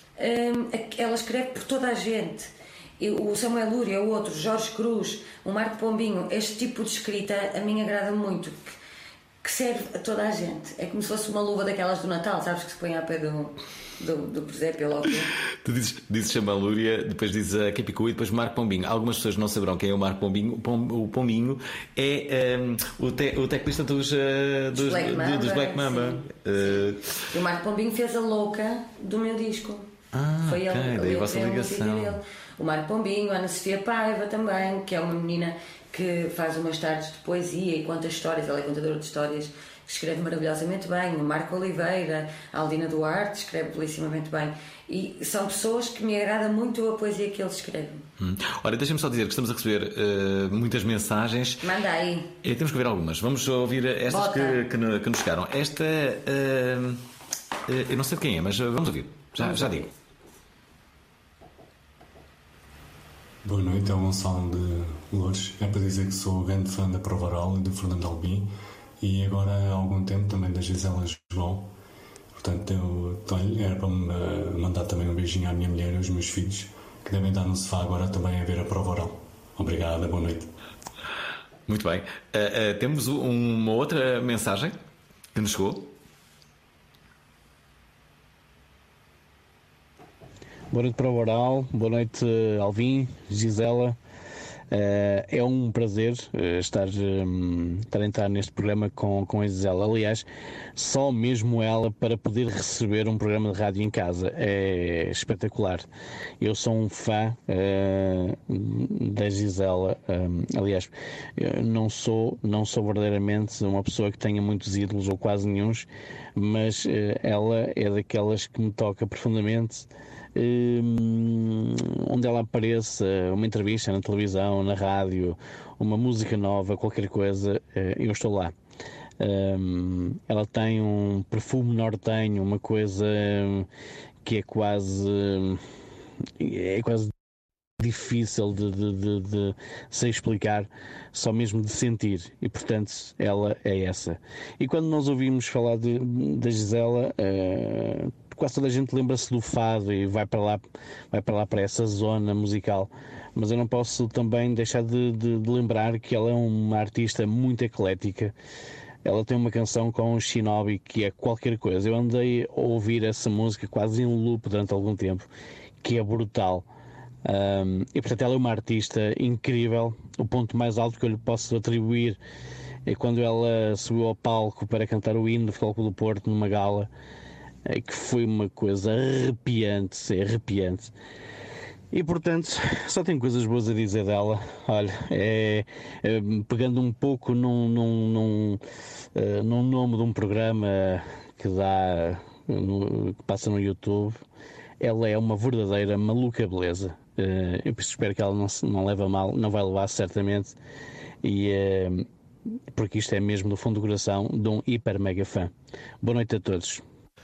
Speaker 8: ela escreve por toda a gente. O Samuel Lúria, o outro, Jorge Cruz, o Marco Pombinho, este tipo de escrita a mim agrada muito, que, que serve a toda a gente. É como se fosse uma luva daquelas do Natal, sabes, que se põe ao pé do, do, do presépio logo.
Speaker 7: Tu dizes, dizes Samuel Lúria, depois dizes a Capicua e depois Marco Pombinho. Algumas pessoas não saberão quem é o Marco Pombinho. O Pombinho é um, o, te, o teclista dos, uh, dos, Black Mamba. Dos Black Mamba.
Speaker 8: Sim, sim. Uh... O Marco Pombinho fez a louca do meu disco.
Speaker 7: Ah,
Speaker 8: foi
Speaker 7: okay,
Speaker 8: ele,
Speaker 7: daí
Speaker 8: ele
Speaker 7: a vossa ligação.
Speaker 8: O Marco Pombinho, a Ana Sofia Paiva também, que é uma menina que faz umas tardes de poesia e conta histórias, ela é contadora de histórias, que escreve maravilhosamente bem. O Marco Oliveira, a Aldina Duarte, escreve belissimamente bem. E são pessoas que me agrada muito a poesia que eles escrevem. Hum.
Speaker 7: Ora, deixa-me só dizer que estamos a receber uh, muitas mensagens.
Speaker 8: Manda aí.
Speaker 7: E temos que ver algumas. Vamos ouvir estas que, que, que nos chegaram. Esta, uh, uh, eu não sei de quem é, mas vamos ouvir. Já, vamos já ouvir. digo.
Speaker 13: Boa noite, é o Gonçalo de Loures. É para dizer que sou grande fã da Prova Oral e do Fernando Albim e agora há algum tempo também da Gisela João. Portanto, eu, era para me mandar também um beijinho à minha mulher e aos meus filhos, que devem estar no sofá agora também a ver a Prova Oral. Obrigado, boa noite.
Speaker 7: Muito bem. Uh, uh, temos uma outra mensagem que nos chegou.
Speaker 14: Boa noite para o Oral, boa noite Alvin, Gisela. Uh, é um prazer uh, estar, um, estar a entrar neste programa com, com a Gisela. Aliás, só mesmo ela para poder receber um programa de rádio em casa é espetacular. Eu sou um fã uh, da Gisela. Um, aliás, eu não sou, não sou verdadeiramente uma pessoa que tenha muitos ídolos ou quase nenhuns, mas uh, ela é daquelas que me toca profundamente. Um, onde ela apareça, uma entrevista na televisão, na rádio, uma música nova, qualquer coisa, eu estou lá. Um, ela tem um perfume nortenho, uma coisa que é quase é quase difícil de, de, de, de se explicar, só mesmo de sentir, e portanto ela é essa. E quando nós ouvimos falar de, da Gisela, uh, quase toda a gente lembra-se do fado e vai para lá, vai para lá para essa zona musical, mas eu não posso também deixar de, de, de lembrar que ela é uma artista muito eclética. Ela tem uma canção com o Shinobi que é qualquer coisa. Eu andei a ouvir essa música quase em loop durante algum tempo, que é brutal. Um, e portanto ela é uma artista incrível. O ponto mais alto que eu lhe posso atribuir é quando ela subiu ao palco para cantar o hino do Futebol Clube do Porto numa gala, é, que foi uma coisa arrepiante, é arrepiante. E portanto só tenho coisas boas a dizer dela. Olha, é, é pegando um pouco num, num, num, uh, num nome de um programa que dá no, que passa no YouTube, ela é uma verdadeira maluca beleza. Uh, eu espero que ela não, se, não leve a mal, não vai levar certamente, e, uh, porque isto é mesmo do fundo do coração de um hiper mega fã. Boa noite a todos.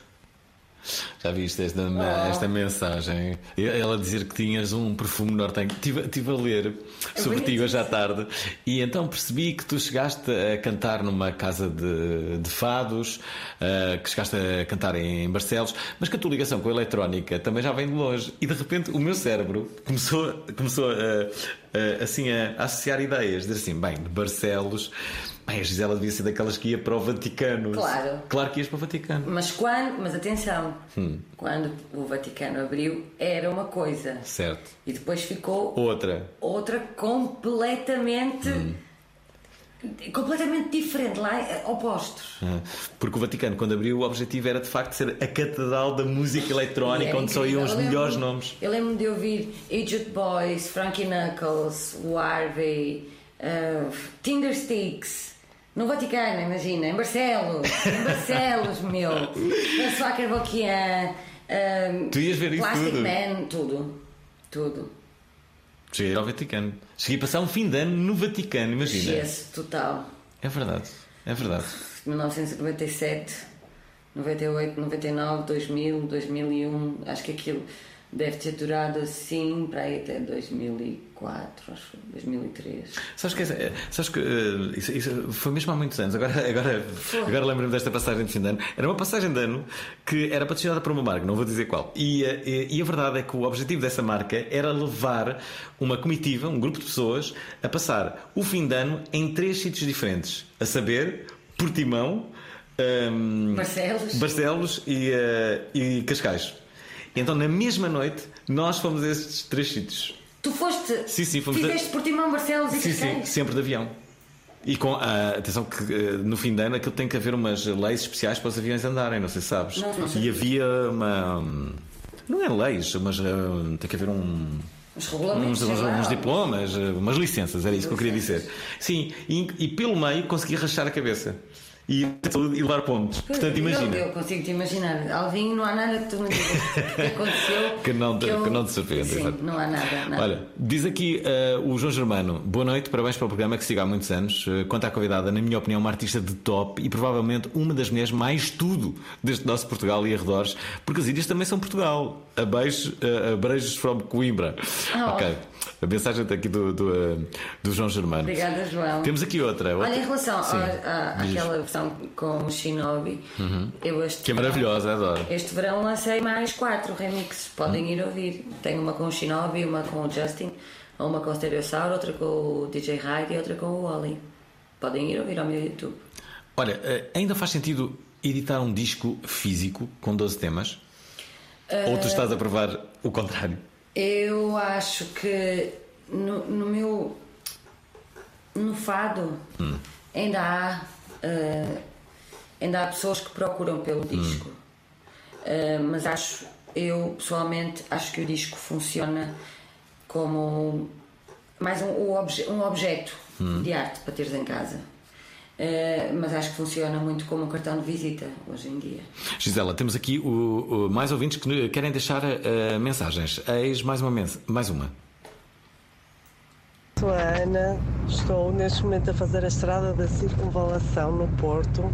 Speaker 7: Já viste esta, oh. esta mensagem? Ela dizer que tinhas um perfume nortenho. Estive, estive a ler sobre ti hoje à tarde e então percebi que tu chegaste a cantar numa casa de, de fados, uh, que chegaste a cantar em Barcelos, mas que a tua ligação com a eletrónica também já vem de longe. E de repente o meu cérebro começou, começou a, a, assim a, a associar ideias, dizer assim, bem, de Barcelos. Bem, a Gisela devia ser daquelas que ia para o Vaticano.
Speaker 8: Claro.
Speaker 7: Claro que ias para o Vaticano.
Speaker 8: Mas quando, mas atenção,
Speaker 7: hum.
Speaker 8: quando o Vaticano abriu era uma coisa.
Speaker 7: Certo.
Speaker 8: E depois ficou
Speaker 7: outra.
Speaker 8: Outra completamente hum. completamente diferente, lá opostos.
Speaker 7: Porque o Vaticano, quando abriu, o objetivo era de facto ser a catedral da música electrónica, onde só iam os melhores nomes.
Speaker 8: Eu lembro-me de ouvir Idiot Boys, Frankie Knuckles, o Harvey, uh, Tindersticks. No Vaticano, imagina, em Barcelos, em Barcelos, meu. François Kerboquian, um,
Speaker 7: tu ias ver isso
Speaker 8: Plastic
Speaker 7: tudo?
Speaker 8: Man, tudo, tudo.
Speaker 7: Cheguei ao Vaticano. Cheguei a passar um fim de ano no Vaticano, imagina.
Speaker 8: Yes, total.
Speaker 7: É verdade, é verdade.
Speaker 8: mil novecentos e noventa e sete, noventa e oito, noventa e nove, dois mil, dois mil e um, acho que aquilo deve ter durado assim para aí até dois mil e quatro, acho que dois mil e três.
Speaker 7: Sabes que, sabes que uh, isso, isso foi mesmo há muitos anos. Agora, agora, agora lembro-me desta passagem de fim de ano. Era uma passagem de ano que era patrocinada por uma marca, não vou dizer qual. E, e, e a verdade é que o objetivo dessa marca era levar uma comitiva, um grupo de pessoas, a passar o fim de ano em três sítios diferentes, a saber, Portimão, um,
Speaker 8: Barcelos,
Speaker 7: Barcelos e, uh, e Cascais. Então, na mesma noite, nós fomos a esses três sítios.
Speaker 8: Tu foste?
Speaker 7: Sim, sim, fomos.
Speaker 8: Fizeste de... Portimão, Barcelos e
Speaker 7: sim,
Speaker 8: Cascais?
Speaker 7: Sim, sempre de avião. E com a atenção que no fim de ano aquilo tem que haver umas leis especiais para os aviões andarem, não sei se sabes.
Speaker 8: Não, não sei.
Speaker 7: E havia uma. Não é leis, mas uh, tem que haver um.
Speaker 8: Os regulamentos,
Speaker 7: uns, uns, uns diplomas, umas licenças, era isso que eu queria dizer. Sim, e, e pelo meio consegui rachar a cabeça. E, e levar pontos. Portanto, imagina.
Speaker 8: Eu, eu consigo te imaginar. Alvin, não há nada que tu não digas que aconteceu.
Speaker 7: que, não te,
Speaker 8: que, eu...
Speaker 7: que não te surpreenda.
Speaker 8: Sim, não há nada, nada.
Speaker 7: Olha, diz aqui uh, o João Germano: boa noite, parabéns para o programa que siga há muitos anos. Uh, quanto à convidada, na minha opinião, uma artista de top e provavelmente uma das mulheres mais tudo deste nosso Portugal e arredores, porque as ilhas também são Portugal. A beijos, uh, a beijos from Coimbra.
Speaker 8: Oh.
Speaker 7: Ok. A mensagem está aqui do, do, uh, do João Germano.
Speaker 8: Obrigada, João.
Speaker 7: Temos aqui outra. outra...
Speaker 8: Olha, em relação a, a, àquela versão com o Shinobi,
Speaker 7: uhum.
Speaker 8: eu este
Speaker 7: que é maravilhosa, adoro.
Speaker 8: Este verão lancei mais quatro remixes, podem uhum. ir ouvir. Tenho uma com o Shinobi, uma com o Justin, uma com o Stereossauro, outra com o D J Hyde e outra com o Wally. Podem ir ouvir ao meu YouTube.
Speaker 7: Olha, ainda faz sentido editar um disco físico com doze temas? Uh... Ou tu estás a provar o contrário?
Speaker 8: Eu acho que no, no meu no fado hum. ainda há uh, ainda há pessoas que procuram pelo disco, hum. uh, mas acho, eu pessoalmente acho que o disco funciona como mais um, obje, um objeto hum. de arte para teres em casa. Uh, mas acho que funciona muito como um cartão de visita hoje em dia.
Speaker 7: Gisela, temos aqui o, o, mais ouvintes que querem deixar uh, mensagens. Eis mais uma, mens- mais uma.
Speaker 15: Sou a Ana, estou neste momento a fazer a estrada da circunvalação no Porto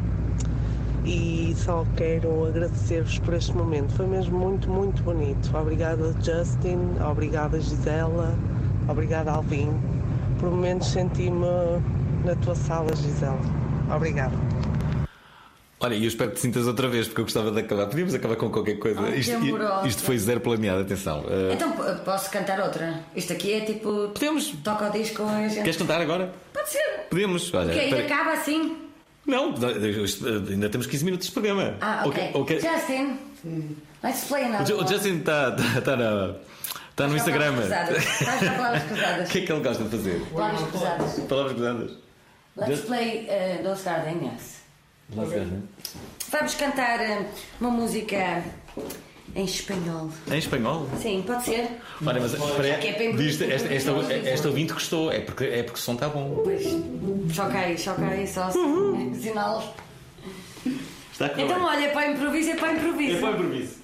Speaker 15: e só quero agradecer-vos por este momento. Foi mesmo muito, muito bonito. Obrigada, Justin, obrigada, Gisela, obrigada, Alvin. Por momentos senti-me na tua sala, Gisela. Obrigada.
Speaker 7: Olha, e eu espero que te sintas outra vez, porque eu gostava de acabar. Podíamos acabar com qualquer coisa.
Speaker 8: Oh,
Speaker 7: isto, isto foi zero planeado, atenção. Uh...
Speaker 8: Então posso cantar outra? Isto aqui é tipo.
Speaker 7: Podemos.
Speaker 8: Toca o disco com a gente.
Speaker 7: Queres cantar agora?
Speaker 8: Pode ser.
Speaker 7: Podemos. Olha,
Speaker 8: ok, e acaba assim?
Speaker 7: Não, ainda temos quinze minutos de programa.
Speaker 8: Ah, ok. okay. okay. Justin, let's play another.
Speaker 7: O, o Justin está tá, tá na. Está no Instagram.
Speaker 8: Estás a palavras cruzadas.
Speaker 7: O que é que ele gosta de fazer?
Speaker 8: Palavras cruzadas.
Speaker 7: Palavras cruzadas.
Speaker 8: Let's play uh, Dos Gardenias.
Speaker 7: Dos Gardenias.
Speaker 8: Vamos cantar uh, uma música em espanhol.
Speaker 7: Em espanhol?
Speaker 8: Sim, pode ser.
Speaker 7: Olha, mas para,
Speaker 8: é para
Speaker 7: diz, esta, esta, esta ouvinte gostou, é porque, é porque o som está bom.
Speaker 8: Pois, choca aí, choca aí, só uhum. Sinal.
Speaker 7: Está claro.
Speaker 8: Então, olha, é para improviso, é para improviso.
Speaker 7: É para improviso.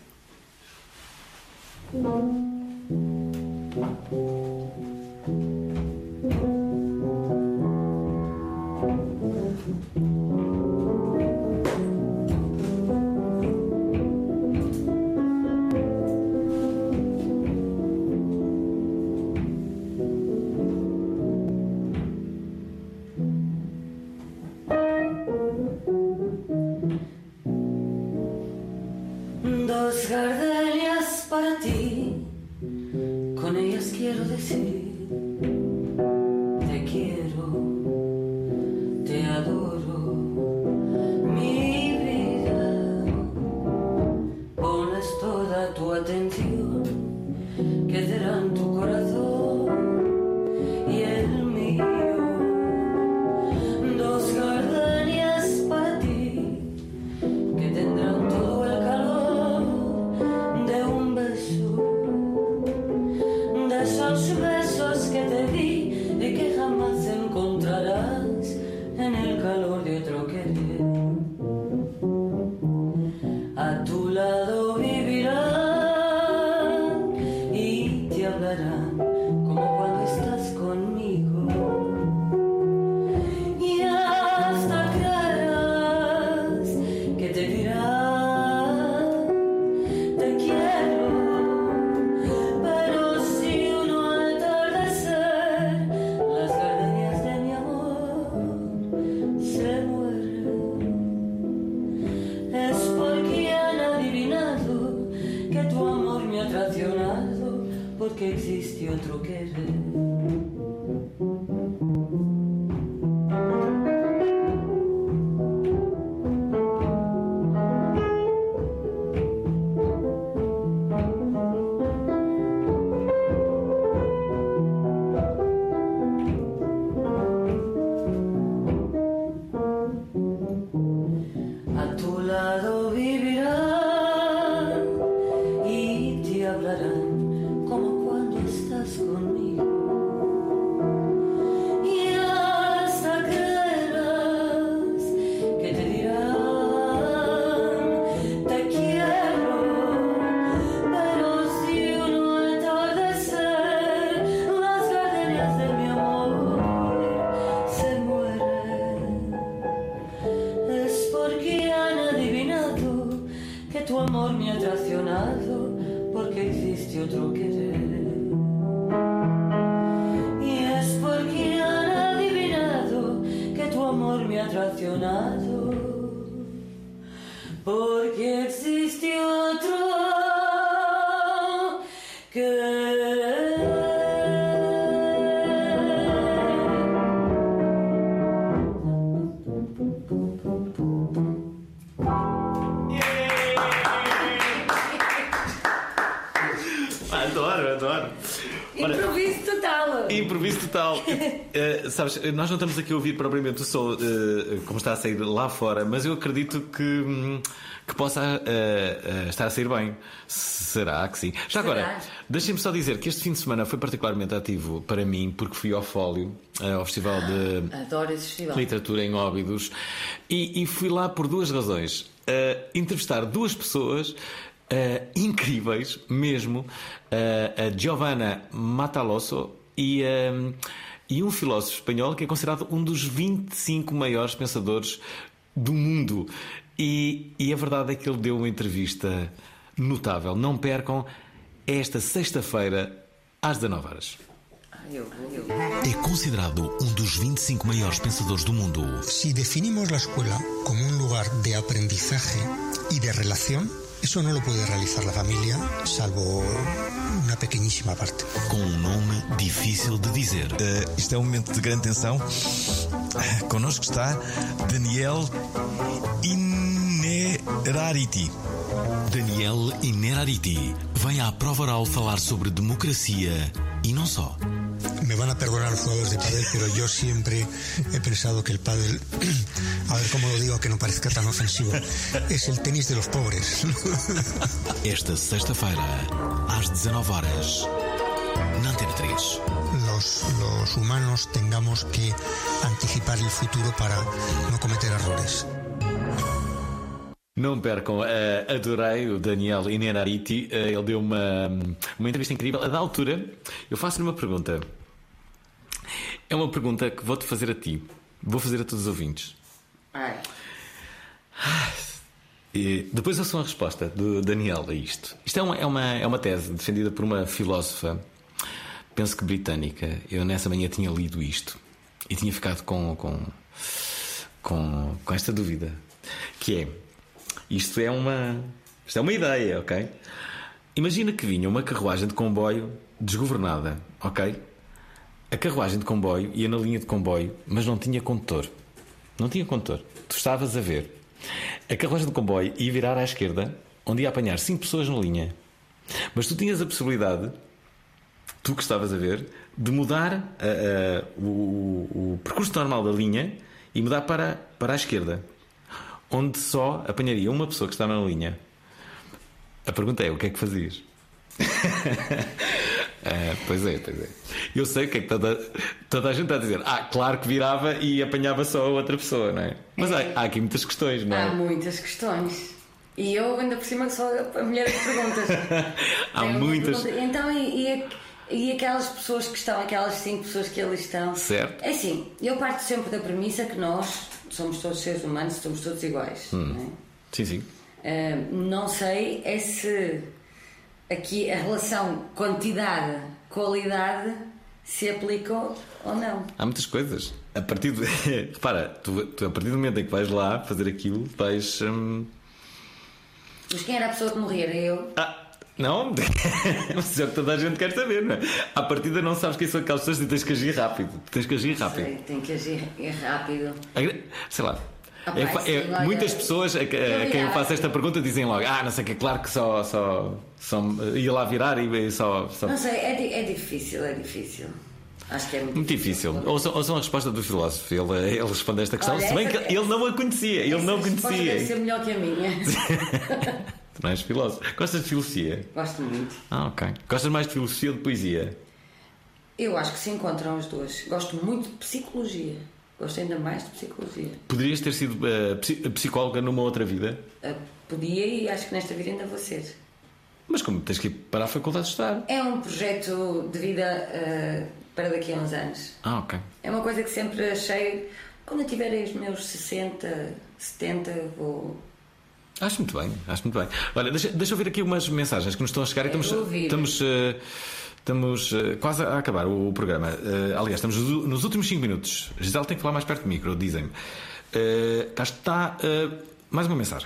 Speaker 5: Dos gardenias para ti, con ellas quiero decir, te quiero, te adoro, mi vida, ponles toda tu atención, quedará en tu corazón y el mío. Dos gardenias para ti, que tendrán todo el calor de un beso, de esos besos que te di y que jamás encontrarás en el calor de otro querer. A tu lado vivirán y te hablarán como cuando estás conmigo, y hasta creerás que te dirán te quiero, pero si uno al atardecer las gardenias de mi amor se mueren, es porque han adivinado que tu amor me ha traicionado, porque existe otro querer. A tu lado vivirán y te hablarán como cuando estás conmigo, y hasta creerás que te dirán te quiero, pero si uno al atardecer las gardenias de mi amor se mueren, es porque han adivinado que tu amor me ha traicionado, porque existe otro querer. Y es porque han adivinado que tu amor me ha traicionado, porque existe otro querer.
Speaker 7: Adoro, adoro. Olha,
Speaker 8: Improviso total.
Speaker 7: improviso total. Uh, sabes, nós não estamos aqui a ouvir propriamente o som uh, como está a sair lá fora, mas eu acredito que, um, que possa uh, uh, estar a sair bem. Será que sim? Já
Speaker 8: Será?
Speaker 7: agora, deixem-me só dizer que este fim de semana foi particularmente ativo para mim, porque fui ao Fólio, uh, ao Festival de
Speaker 8: Adoro esse festival.
Speaker 7: Literatura em Óbidos, e, e fui lá por duas razões. Uh, entrevistar duas pessoas Uh, incríveis mesmo, uh, a Giovanna Mataloso e, uh, e um filósofo espanhol que é considerado um dos vinte e cinco maiores pensadores do mundo, e, e a verdade é que ele deu uma entrevista notável. Não percam, esta sexta-feira às dezanove horas.
Speaker 3: É considerado um dos vinte e cinco maiores pensadores do mundo.
Speaker 16: Si definimos la escuela como un lugar de aprendizaje y de relación, eso no lo puede realizar la familia, salvo una pequeñísima parte.
Speaker 3: Com um nome difícil de dizer.
Speaker 17: Uh, isto é um momento de grande tensão. Uh, connosco está Daniel Innerarity.
Speaker 3: Daniel Innerarity vem à prova oral falar sobre democracia y no só.
Speaker 16: Me van a perdonar los jugadores de pádel, pero yo siempre he pensado que el pádel, a ver cómo lo digo que no parezca tan ofensivo, es el tenis de los pobres.
Speaker 3: Esta sexta-feira, às dezanove horas, na Antena três.
Speaker 16: Los, los humanos tengamos que anticipar el futuro para no cometer errores.
Speaker 7: Não percam, uh, adorei o Daniel Innerarity, uh, ele deu uma, uma entrevista incrível. A da altura, eu faço-lhe uma pergunta. É uma pergunta que vou-te fazer a ti, vou fazer a todos os ouvintes.
Speaker 8: Ai.
Speaker 7: E depois eu sou a resposta do Daniel a isto. Isto é uma, é, uma, é uma tese defendida por uma filósofa, penso que britânica. Eu nessa manhã tinha lido isto e tinha ficado com, com, com, com esta dúvida, que é: isto é uma, isto é uma ideia, ok? Imagina que vinha uma carruagem de comboio desgovernada, ok? A carruagem de comboio ia na linha de comboio, mas não tinha condutor. Não tinha condutor. Tu estavas a ver. A carruagem de comboio ia virar à esquerda, onde ia apanhar cinco pessoas na linha. Mas tu tinhas a possibilidade, tu que estavas a ver, de mudar uh, uh, o, o percurso normal da linha e mudar para, para a esquerda, onde só apanharia uma pessoa que estava na linha. A pergunta é: o que é que fazias? É, pois é, pois é. Eu sei o que é que toda, toda a gente está a dizer. Ah, claro que virava e apanhava só a outra pessoa, não é? Mas é. Há, há aqui muitas questões, não é?
Speaker 8: Há muitas questões. E eu ainda por cima que sou a mulher das perguntas.
Speaker 7: Há muitas.
Speaker 8: Pergunta. Então, e, e, e aquelas pessoas que estão, aquelas cinco pessoas que ali estão?
Speaker 7: Certo.
Speaker 8: É assim, eu parto sempre da premissa que nós somos todos seres humanos, somos todos iguais.
Speaker 7: Hum.
Speaker 8: Não é?
Speaker 7: Sim, sim.
Speaker 8: Uh, não sei é se aqui a relação quantidade-qualidade se aplicou ou não.
Speaker 7: Há muitas coisas. A partir de... Repara, tu, tu a partir do momento em que vais lá fazer aquilo, vais... Hum...
Speaker 8: Mas quem era a pessoa que morria? Era eu?
Speaker 7: Ah, não? Mas é o que toda a gente quer saber, não é? À partida não sabes quem são aquelas pessoas e tens que agir rápido. Tens que agir rápido.
Speaker 8: Sei, tem que agir rápido.
Speaker 7: Sei lá.
Speaker 8: Ah,
Speaker 7: É,
Speaker 8: pai,
Speaker 7: é,
Speaker 8: sim, olha,
Speaker 7: muitas pessoas a, a, a quem eu faço esta pergunta dizem logo: ah, não sei o que, claro que só, só, só ia lá virar e só, só...
Speaker 8: Não sei, é, é difícil, é difícil. Acho que é muito,
Speaker 7: muito difícil. difícil. Ouçam, ouçam a resposta do filósofo. Ele, ele responde a esta questão.
Speaker 8: Olha,
Speaker 7: se bem
Speaker 8: essa,
Speaker 7: que ele não a conhecia. Ele não a conhecia.
Speaker 8: Deve ser melhor que a minha.
Speaker 7: Tu não és filósofo. Gostas de filosofia?
Speaker 8: Gosto muito.
Speaker 7: Ah, ok. Gostas mais de filosofia ou de poesia?
Speaker 8: Eu acho que se encontram as duas. Gosto muito de psicologia. Gosto ainda mais de psicologia.
Speaker 7: Poderias ter sido uh, psicóloga numa outra vida?
Speaker 8: Uh, podia, e acho que nesta vida ainda vou ser.
Speaker 7: Mas como tens que ir para a faculdade de estudar?
Speaker 8: É um projeto de vida uh, para daqui a uns anos.
Speaker 7: Ah, ok.
Speaker 8: É uma coisa que sempre achei. Quando eu tiver os meus sessenta, setenta, vou...
Speaker 7: Acho muito bem, acho muito bem. Olha, deixa, deixa eu ver aqui umas mensagens que nos estão a chegar e estamos... estamos uh, Estamos uh, quase a acabar o, o programa. Uh, aliás, estamos nos, nos últimos cinco minutos. Gisele tem que falar mais perto do micro, dizem-me. Uh, cá está uh, mais uma mensagem.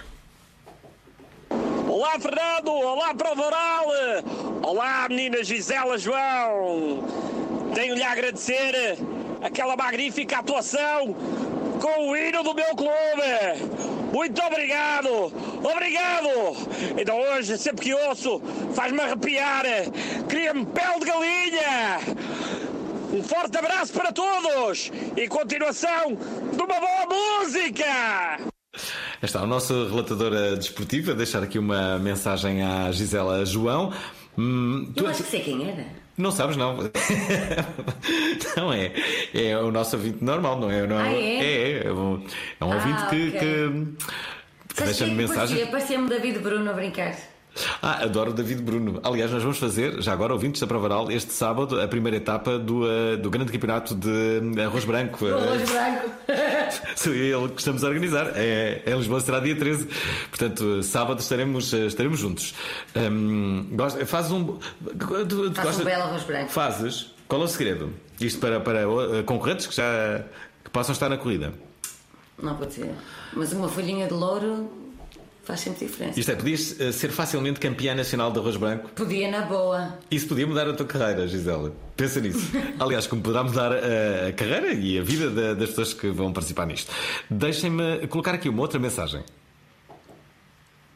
Speaker 18: Olá, Fernando! Olá, Prova Oral! Olá, menina Gisela João! Tenho-lhe a agradecer aquela magnífica atuação com o hino do meu clube! Muito obrigado! Obrigado! Então hoje, sempre que ouço, faz-me arrepiar, cria-me pele de galinha! Um forte abraço para todos e continuação de uma boa música!
Speaker 7: Está o nosso relatador desportivo a deixar aqui uma mensagem à Gisela João.
Speaker 8: Hum, Eu acho que sei quem era.
Speaker 7: Não sabes, não. Não é. É o nosso ouvinte normal, não é? Não,
Speaker 8: ah, é?
Speaker 7: É, é um, é um ah, ouvinte que,
Speaker 8: okay.
Speaker 7: que, que deixa-me mensagem.
Speaker 8: Parecia-me David Bruno a brincar.
Speaker 7: Ah, adoro David Bruno. Aliás, nós vamos fazer, já agora, ouvintes da Prova Oral, este sábado, a primeira etapa do, uh, do grande campeonato de arroz branco.
Speaker 8: O arroz branco.
Speaker 7: Sou ele que estamos a organizar. É, é em Lisboa, será dia treze. Portanto, sábado estaremos, estaremos juntos. Um, gost, fazes um. Tu, tu
Speaker 8: Faz
Speaker 7: gostas,
Speaker 8: um belo arroz branco.
Speaker 7: Fazes. Qual é o segredo? Isto para, para concorrentes que já que possam estar na corrida?
Speaker 8: Não pode ser. Mas uma folhinha de louro faz sempre diferença.
Speaker 7: Isto é, podias uh, ser facilmente campeã nacional de arroz branco?
Speaker 8: Podia, na boa.
Speaker 7: Isso podia mudar a tua carreira, Gisela. Pensa nisso. Aliás, como poderá mudar a, a carreira e a vida de, das pessoas que vão participar nisto. Deixem-me colocar aqui uma outra mensagem.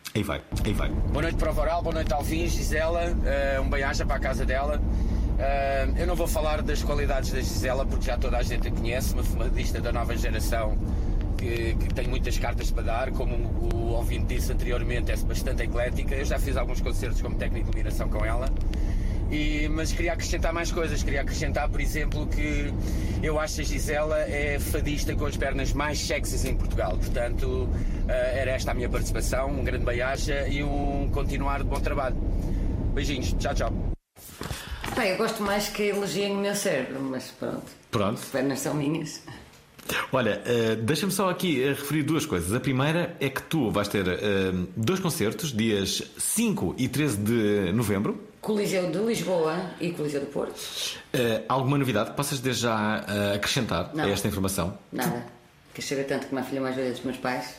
Speaker 7: Aí vai, aí vai.
Speaker 19: Boa noite para o Varal, boa noite Alvin, Gisela, uh, um bem-aja para a casa dela. Uh, eu não vou falar das qualidades da Gisela porque já toda a gente a conhece, uma fadista da nova geração que, que tem muitas cartas para dar, como o Alvin disse anteriormente, é bastante eclética. Eu já fiz alguns concertos como técnico de iluminação com ela. E, mas queria acrescentar mais coisas, queria acrescentar, por exemplo, que eu acho que a Gisela é fadista com as pernas mais sexys em Portugal. Portanto, uh, era esta a minha participação, um grande beiaja e um continuar de bom trabalho. Beijinhos, tchau, tchau.
Speaker 8: Bem, eu gosto mais que elogiem o meu cérebro, mas pronto.
Speaker 7: Pronto.
Speaker 8: As pernas são minhas.
Speaker 7: Olha, uh, deixa-me só aqui uh, referir duas coisas. A primeira é que tu vais ter uh, dois concertos, dias cinco e treze de novembro.
Speaker 8: Coliseu de Lisboa e Coliseu do Porto.
Speaker 7: Uh, alguma novidade que possas desde já uh, acrescentar
Speaker 8: Não.
Speaker 7: a esta informação?
Speaker 8: Nada. Que chega tanto que uma filha mais velha dos meus pais.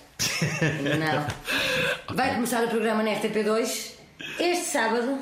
Speaker 8: Não. Vai começar o programa na R T P dois este sábado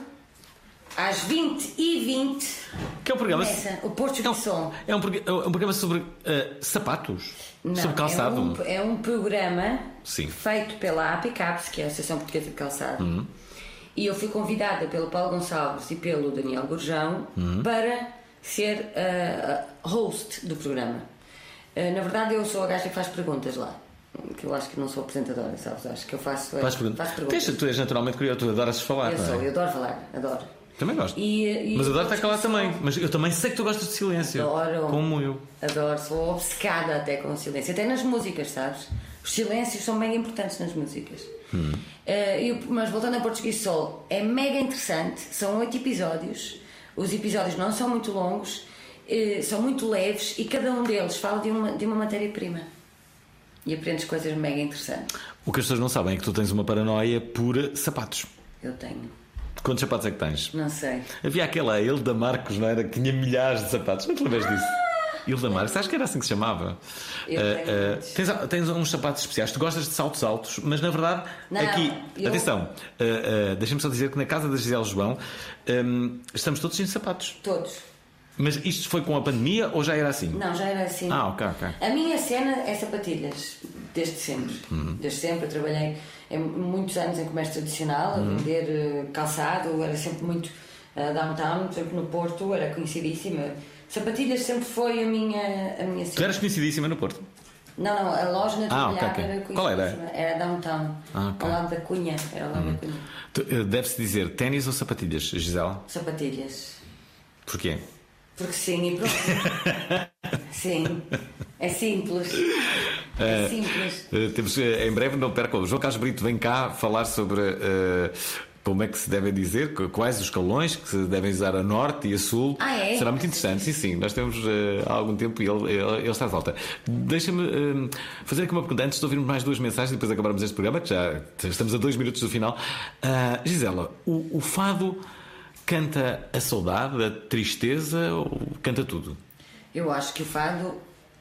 Speaker 8: às vinte e vinte.
Speaker 7: Que é um programa.
Speaker 8: Começa o Porto
Speaker 7: é um,
Speaker 8: de Som.
Speaker 7: É um, é um programa sobre uh, sapatos?
Speaker 8: Não,
Speaker 7: sobre calçado?
Speaker 8: É um, é um programa
Speaker 7: Sim.
Speaker 8: feito pela A P C A P S, que é a Associação Portuguesa de Calçado.
Speaker 7: Uhum.
Speaker 8: E eu fui convidada pelo Paulo Gonçalves e pelo Daniel Gurjão
Speaker 7: uhum.
Speaker 8: para ser a uh, host do programa. Uh, na verdade, eu sou a gaja que faz perguntas lá. Que eu acho que não sou apresentadora, sabes? Acho que eu faço,
Speaker 7: Faz perguntas.
Speaker 8: faço perguntas.
Speaker 7: Tens, tu és naturalmente curioso, tu adoras falar.
Speaker 8: Eu
Speaker 7: não é?
Speaker 8: sou, eu adoro falar, adoro.
Speaker 7: Também gosto.
Speaker 8: E, e
Speaker 7: mas adoro estar calado também. Mas eu também sei que tu gostas de silêncio.
Speaker 8: Adoro.
Speaker 7: Como eu.
Speaker 8: Adoro, sou obcecada até com o silêncio. Até nas músicas, sabes? Os silêncios são mega importantes nas músicas.
Speaker 7: Hum.
Speaker 8: Uh, eu, mas voltando a Português Sol, é mega interessante. São oito episódios. Os episódios não são muito longos, uh, são muito leves e cada um deles fala de uma, de uma matéria-prima. E aprendes coisas mega interessantes.
Speaker 7: O que as pessoas não sabem é que tu tens uma paranoia por sapatos.
Speaker 8: Eu tenho.
Speaker 7: Quantos sapatos é que tens?
Speaker 8: Não sei.
Speaker 7: Havia aquela Hilda Marcos, não era? Que tinha milhares de sapatos. Não te lembras disso? Hilda Marcos, acho que era assim que se chamava.
Speaker 8: Eu
Speaker 7: uh,
Speaker 8: tenho
Speaker 7: uh, tens, tens uns sapatos especiais. Tu gostas de saltos altos, mas na verdade,
Speaker 8: não,
Speaker 7: aqui,
Speaker 8: eu...
Speaker 7: atenção, uh, uh, deixa-me só dizer que na casa da Gisela João um, estamos todos sem sapatos.
Speaker 8: Todos.
Speaker 7: Mas isto foi com a pandemia ou já era assim?
Speaker 8: Não, já era assim.
Speaker 7: Ah, ok, ok.
Speaker 8: A minha cena é sapatilhas, desde sempre.
Speaker 7: Uhum.
Speaker 8: Desde sempre. Eu trabalhei em muitos anos em comércio tradicional, a
Speaker 7: Uhum.
Speaker 8: vender uh, calçado, era sempre muito uh, downtown, sempre no Porto, era conhecidíssima. Sapatilhas sempre foi a minha, a minha cena.
Speaker 7: Tu eras conhecidíssima no Porto?
Speaker 8: Não, não, a loja na
Speaker 7: Ah,
Speaker 8: trabalhava
Speaker 7: ok, ok.
Speaker 8: era
Speaker 7: Qual era?
Speaker 8: conhecidíssima. Era downtown,
Speaker 7: Ah, ok.
Speaker 8: ao lado da Cunha. Era ao lado
Speaker 7: Uhum.
Speaker 8: da Cunha.
Speaker 7: Tu, uh, Deve-se dizer ténis ou sapatilhas, Gisela?
Speaker 8: Sapatilhas.
Speaker 7: Porquê?
Speaker 8: Porque sim, e pronto. Sim, é simples. É
Speaker 7: Uh,
Speaker 8: simples.
Speaker 7: uh, temos, uh, em breve, não percam, o João Carlos Brito vem cá falar sobre uh, como é que se deve dizer, quais os escalões que se devem usar a norte e a sul.
Speaker 8: Ah, é?
Speaker 7: Será muito interessante, sim, sim. Nós temos uh, há algum tempo e ele, ele, ele está de volta. Deixa-me uh, fazer aqui uma pergunta antes de ouvirmos mais duas mensagens e depois acabarmos este programa, que já estamos a dois minutos do final. Uh, Gisela, o, o fado canta a saudade, a tristeza ou canta tudo?
Speaker 8: Eu acho que o fado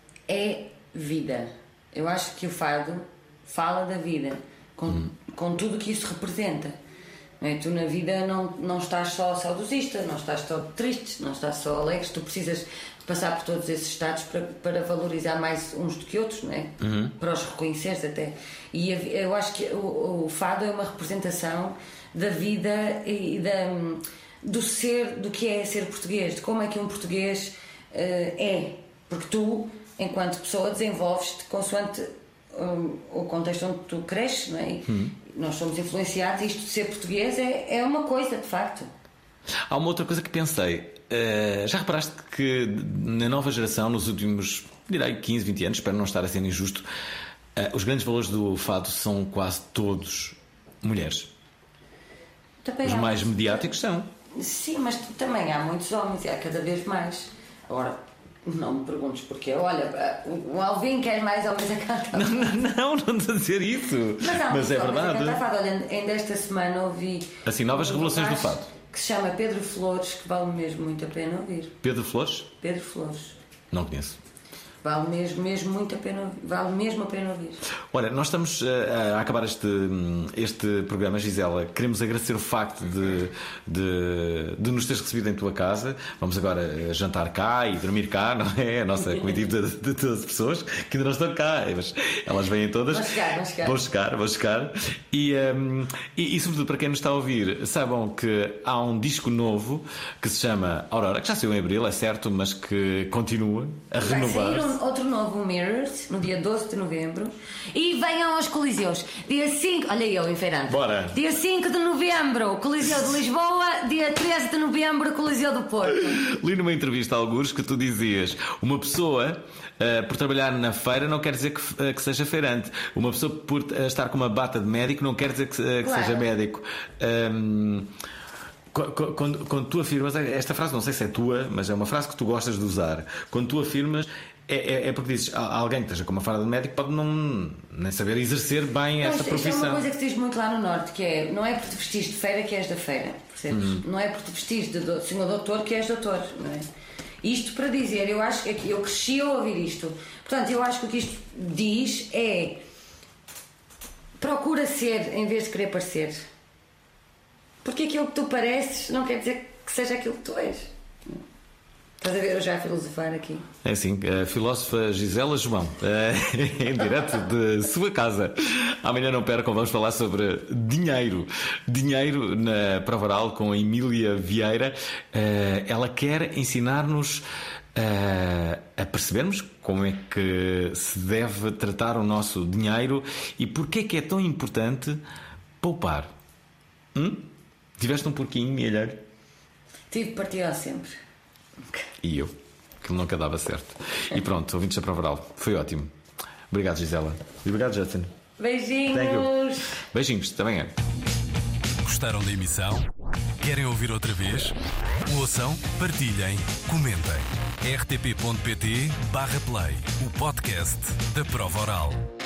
Speaker 8: é vida. Eu acho que o fado fala da vida, com, hum. com tudo o que isso representa. Não é? Tu na vida não, não estás só saudosista, não estás só triste, não estás só alegre. Tu precisas de passar por todos esses estados para, para valorizar mais uns do que outros, não é?
Speaker 7: Uhum.
Speaker 8: Para os reconheceres até. E eu acho que o, o fado é uma representação da vida e da, do ser, do que é ser português, de como é que um português uh, é. Porque tu, enquanto pessoa, desenvolves-te consoante um, o contexto onde tu cresces, não é? Hum. Nós somos influenciados e isto de ser português é, é uma coisa, de facto.
Speaker 7: Há uma outra coisa que pensei. Uh, já reparaste que na nova geração, nos últimos, direi, quinze, vinte anos, espero não estar a ser injusto, uh, os grandes valores do fado são quase todos mulheres.
Speaker 8: Também
Speaker 7: os
Speaker 8: há
Speaker 7: mais
Speaker 8: muitos...
Speaker 7: mediáticos são.
Speaker 8: Sim, mas também há muitos homens e há cada vez mais. Agora, não me perguntes porquê. Olha, o Alvin quer mais homens a cantar.
Speaker 7: Não, não, não, não estou a dizer isso.
Speaker 8: Mas, há
Speaker 7: mas é verdade.
Speaker 8: Fado. Olha, ainda esta semana ouvi.
Speaker 7: Assim, novas
Speaker 8: um
Speaker 7: revelações do fado.
Speaker 8: Que se chama Pedro Flores, que vale mesmo muito a pena ouvir.
Speaker 7: Pedro Flores?
Speaker 8: Pedro Flores.
Speaker 7: Não conheço.
Speaker 8: vale mesmo, mesmo muito a pena, vale mesmo a pena ouvir.
Speaker 7: Olha, nós estamos a, a acabar este, este programa, Gisela. Queremos agradecer o facto de, de, de nos teres recebido em tua casa. Vamos agora jantar cá e dormir cá, não é? A nossa comitiva de, de todas as pessoas que ainda não estão cá, mas elas vêm todas.
Speaker 8: Vão chegar, vão chegar.
Speaker 7: Vão chegar, vão chegar. E, um, e, e, sobretudo, para quem nos está a ouvir, saibam que há um disco novo que se chama Aurora, que já saiu em abril, é certo, mas que continua a renovar.
Speaker 8: Vai sair um, outro novo, Mirrors, no dia doze de novembro. E venham aos Coliseus. Dia cinco, olha eu, enfeirando.
Speaker 7: Bora.
Speaker 8: Dia cinco de novembro, Coliseu de Lisboa. Dia treze de novembro, Coliseu do Porto.
Speaker 7: Li numa entrevista a algures que tu dizias: uma pessoa, uh, por trabalhar na feira, não quer dizer que, uh, que seja feirante. Uma pessoa, por uh, estar com uma bata de médico, não quer dizer que, uh, que
Speaker 8: Claro.
Speaker 7: seja médico. Um, Quando, quando tu afirmas, esta frase não sei se é tua, mas é uma frase que tu gostas de usar. Quando tu afirmas, é, é, é porque dizes: alguém que esteja com uma farda de médico pode não nem saber exercer bem essa
Speaker 8: Isto
Speaker 7: profissão.
Speaker 8: é uma coisa que se diz muito lá no Norte, que é: não é por te vestires de feira que és da feira, percebes?
Speaker 7: Hum.
Speaker 8: Não é por te vestires de do, senhor doutor que és doutor, não é? Isto para dizer, eu acho que eu cresci a ouvir isto. Portanto, eu acho que o que isto diz é: procura ser em vez de querer parecer. Porque aquilo que tu pareces não quer dizer que seja aquilo que tu és. Estás a ver eu já a filosofar aqui?
Speaker 7: É assim, a filósofa Gisela João, em direto de sua casa. Amanhã não percam, vamos falar sobre dinheiro. Dinheiro na Prova Oral com a Emília Vieira. Ela quer ensinar-nos a percebermos como é que se deve tratar o nosso dinheiro e porque é que é tão importante poupar. Hum? Tiveste um porquinho, milheiro?
Speaker 8: Tive partido sempre.
Speaker 7: E eu, que nunca dava certo. E pronto, ouvintes da Prova Oral. Foi ótimo. Obrigado, Gisela. E obrigado, Justin.
Speaker 8: Beijinhos.
Speaker 7: Beijinhos, também é.
Speaker 3: Gostaram da emissão? Querem ouvir outra vez? Ouçam, partilhem, comentem. r t p ponto p t barra play, o podcast da Prova Oral.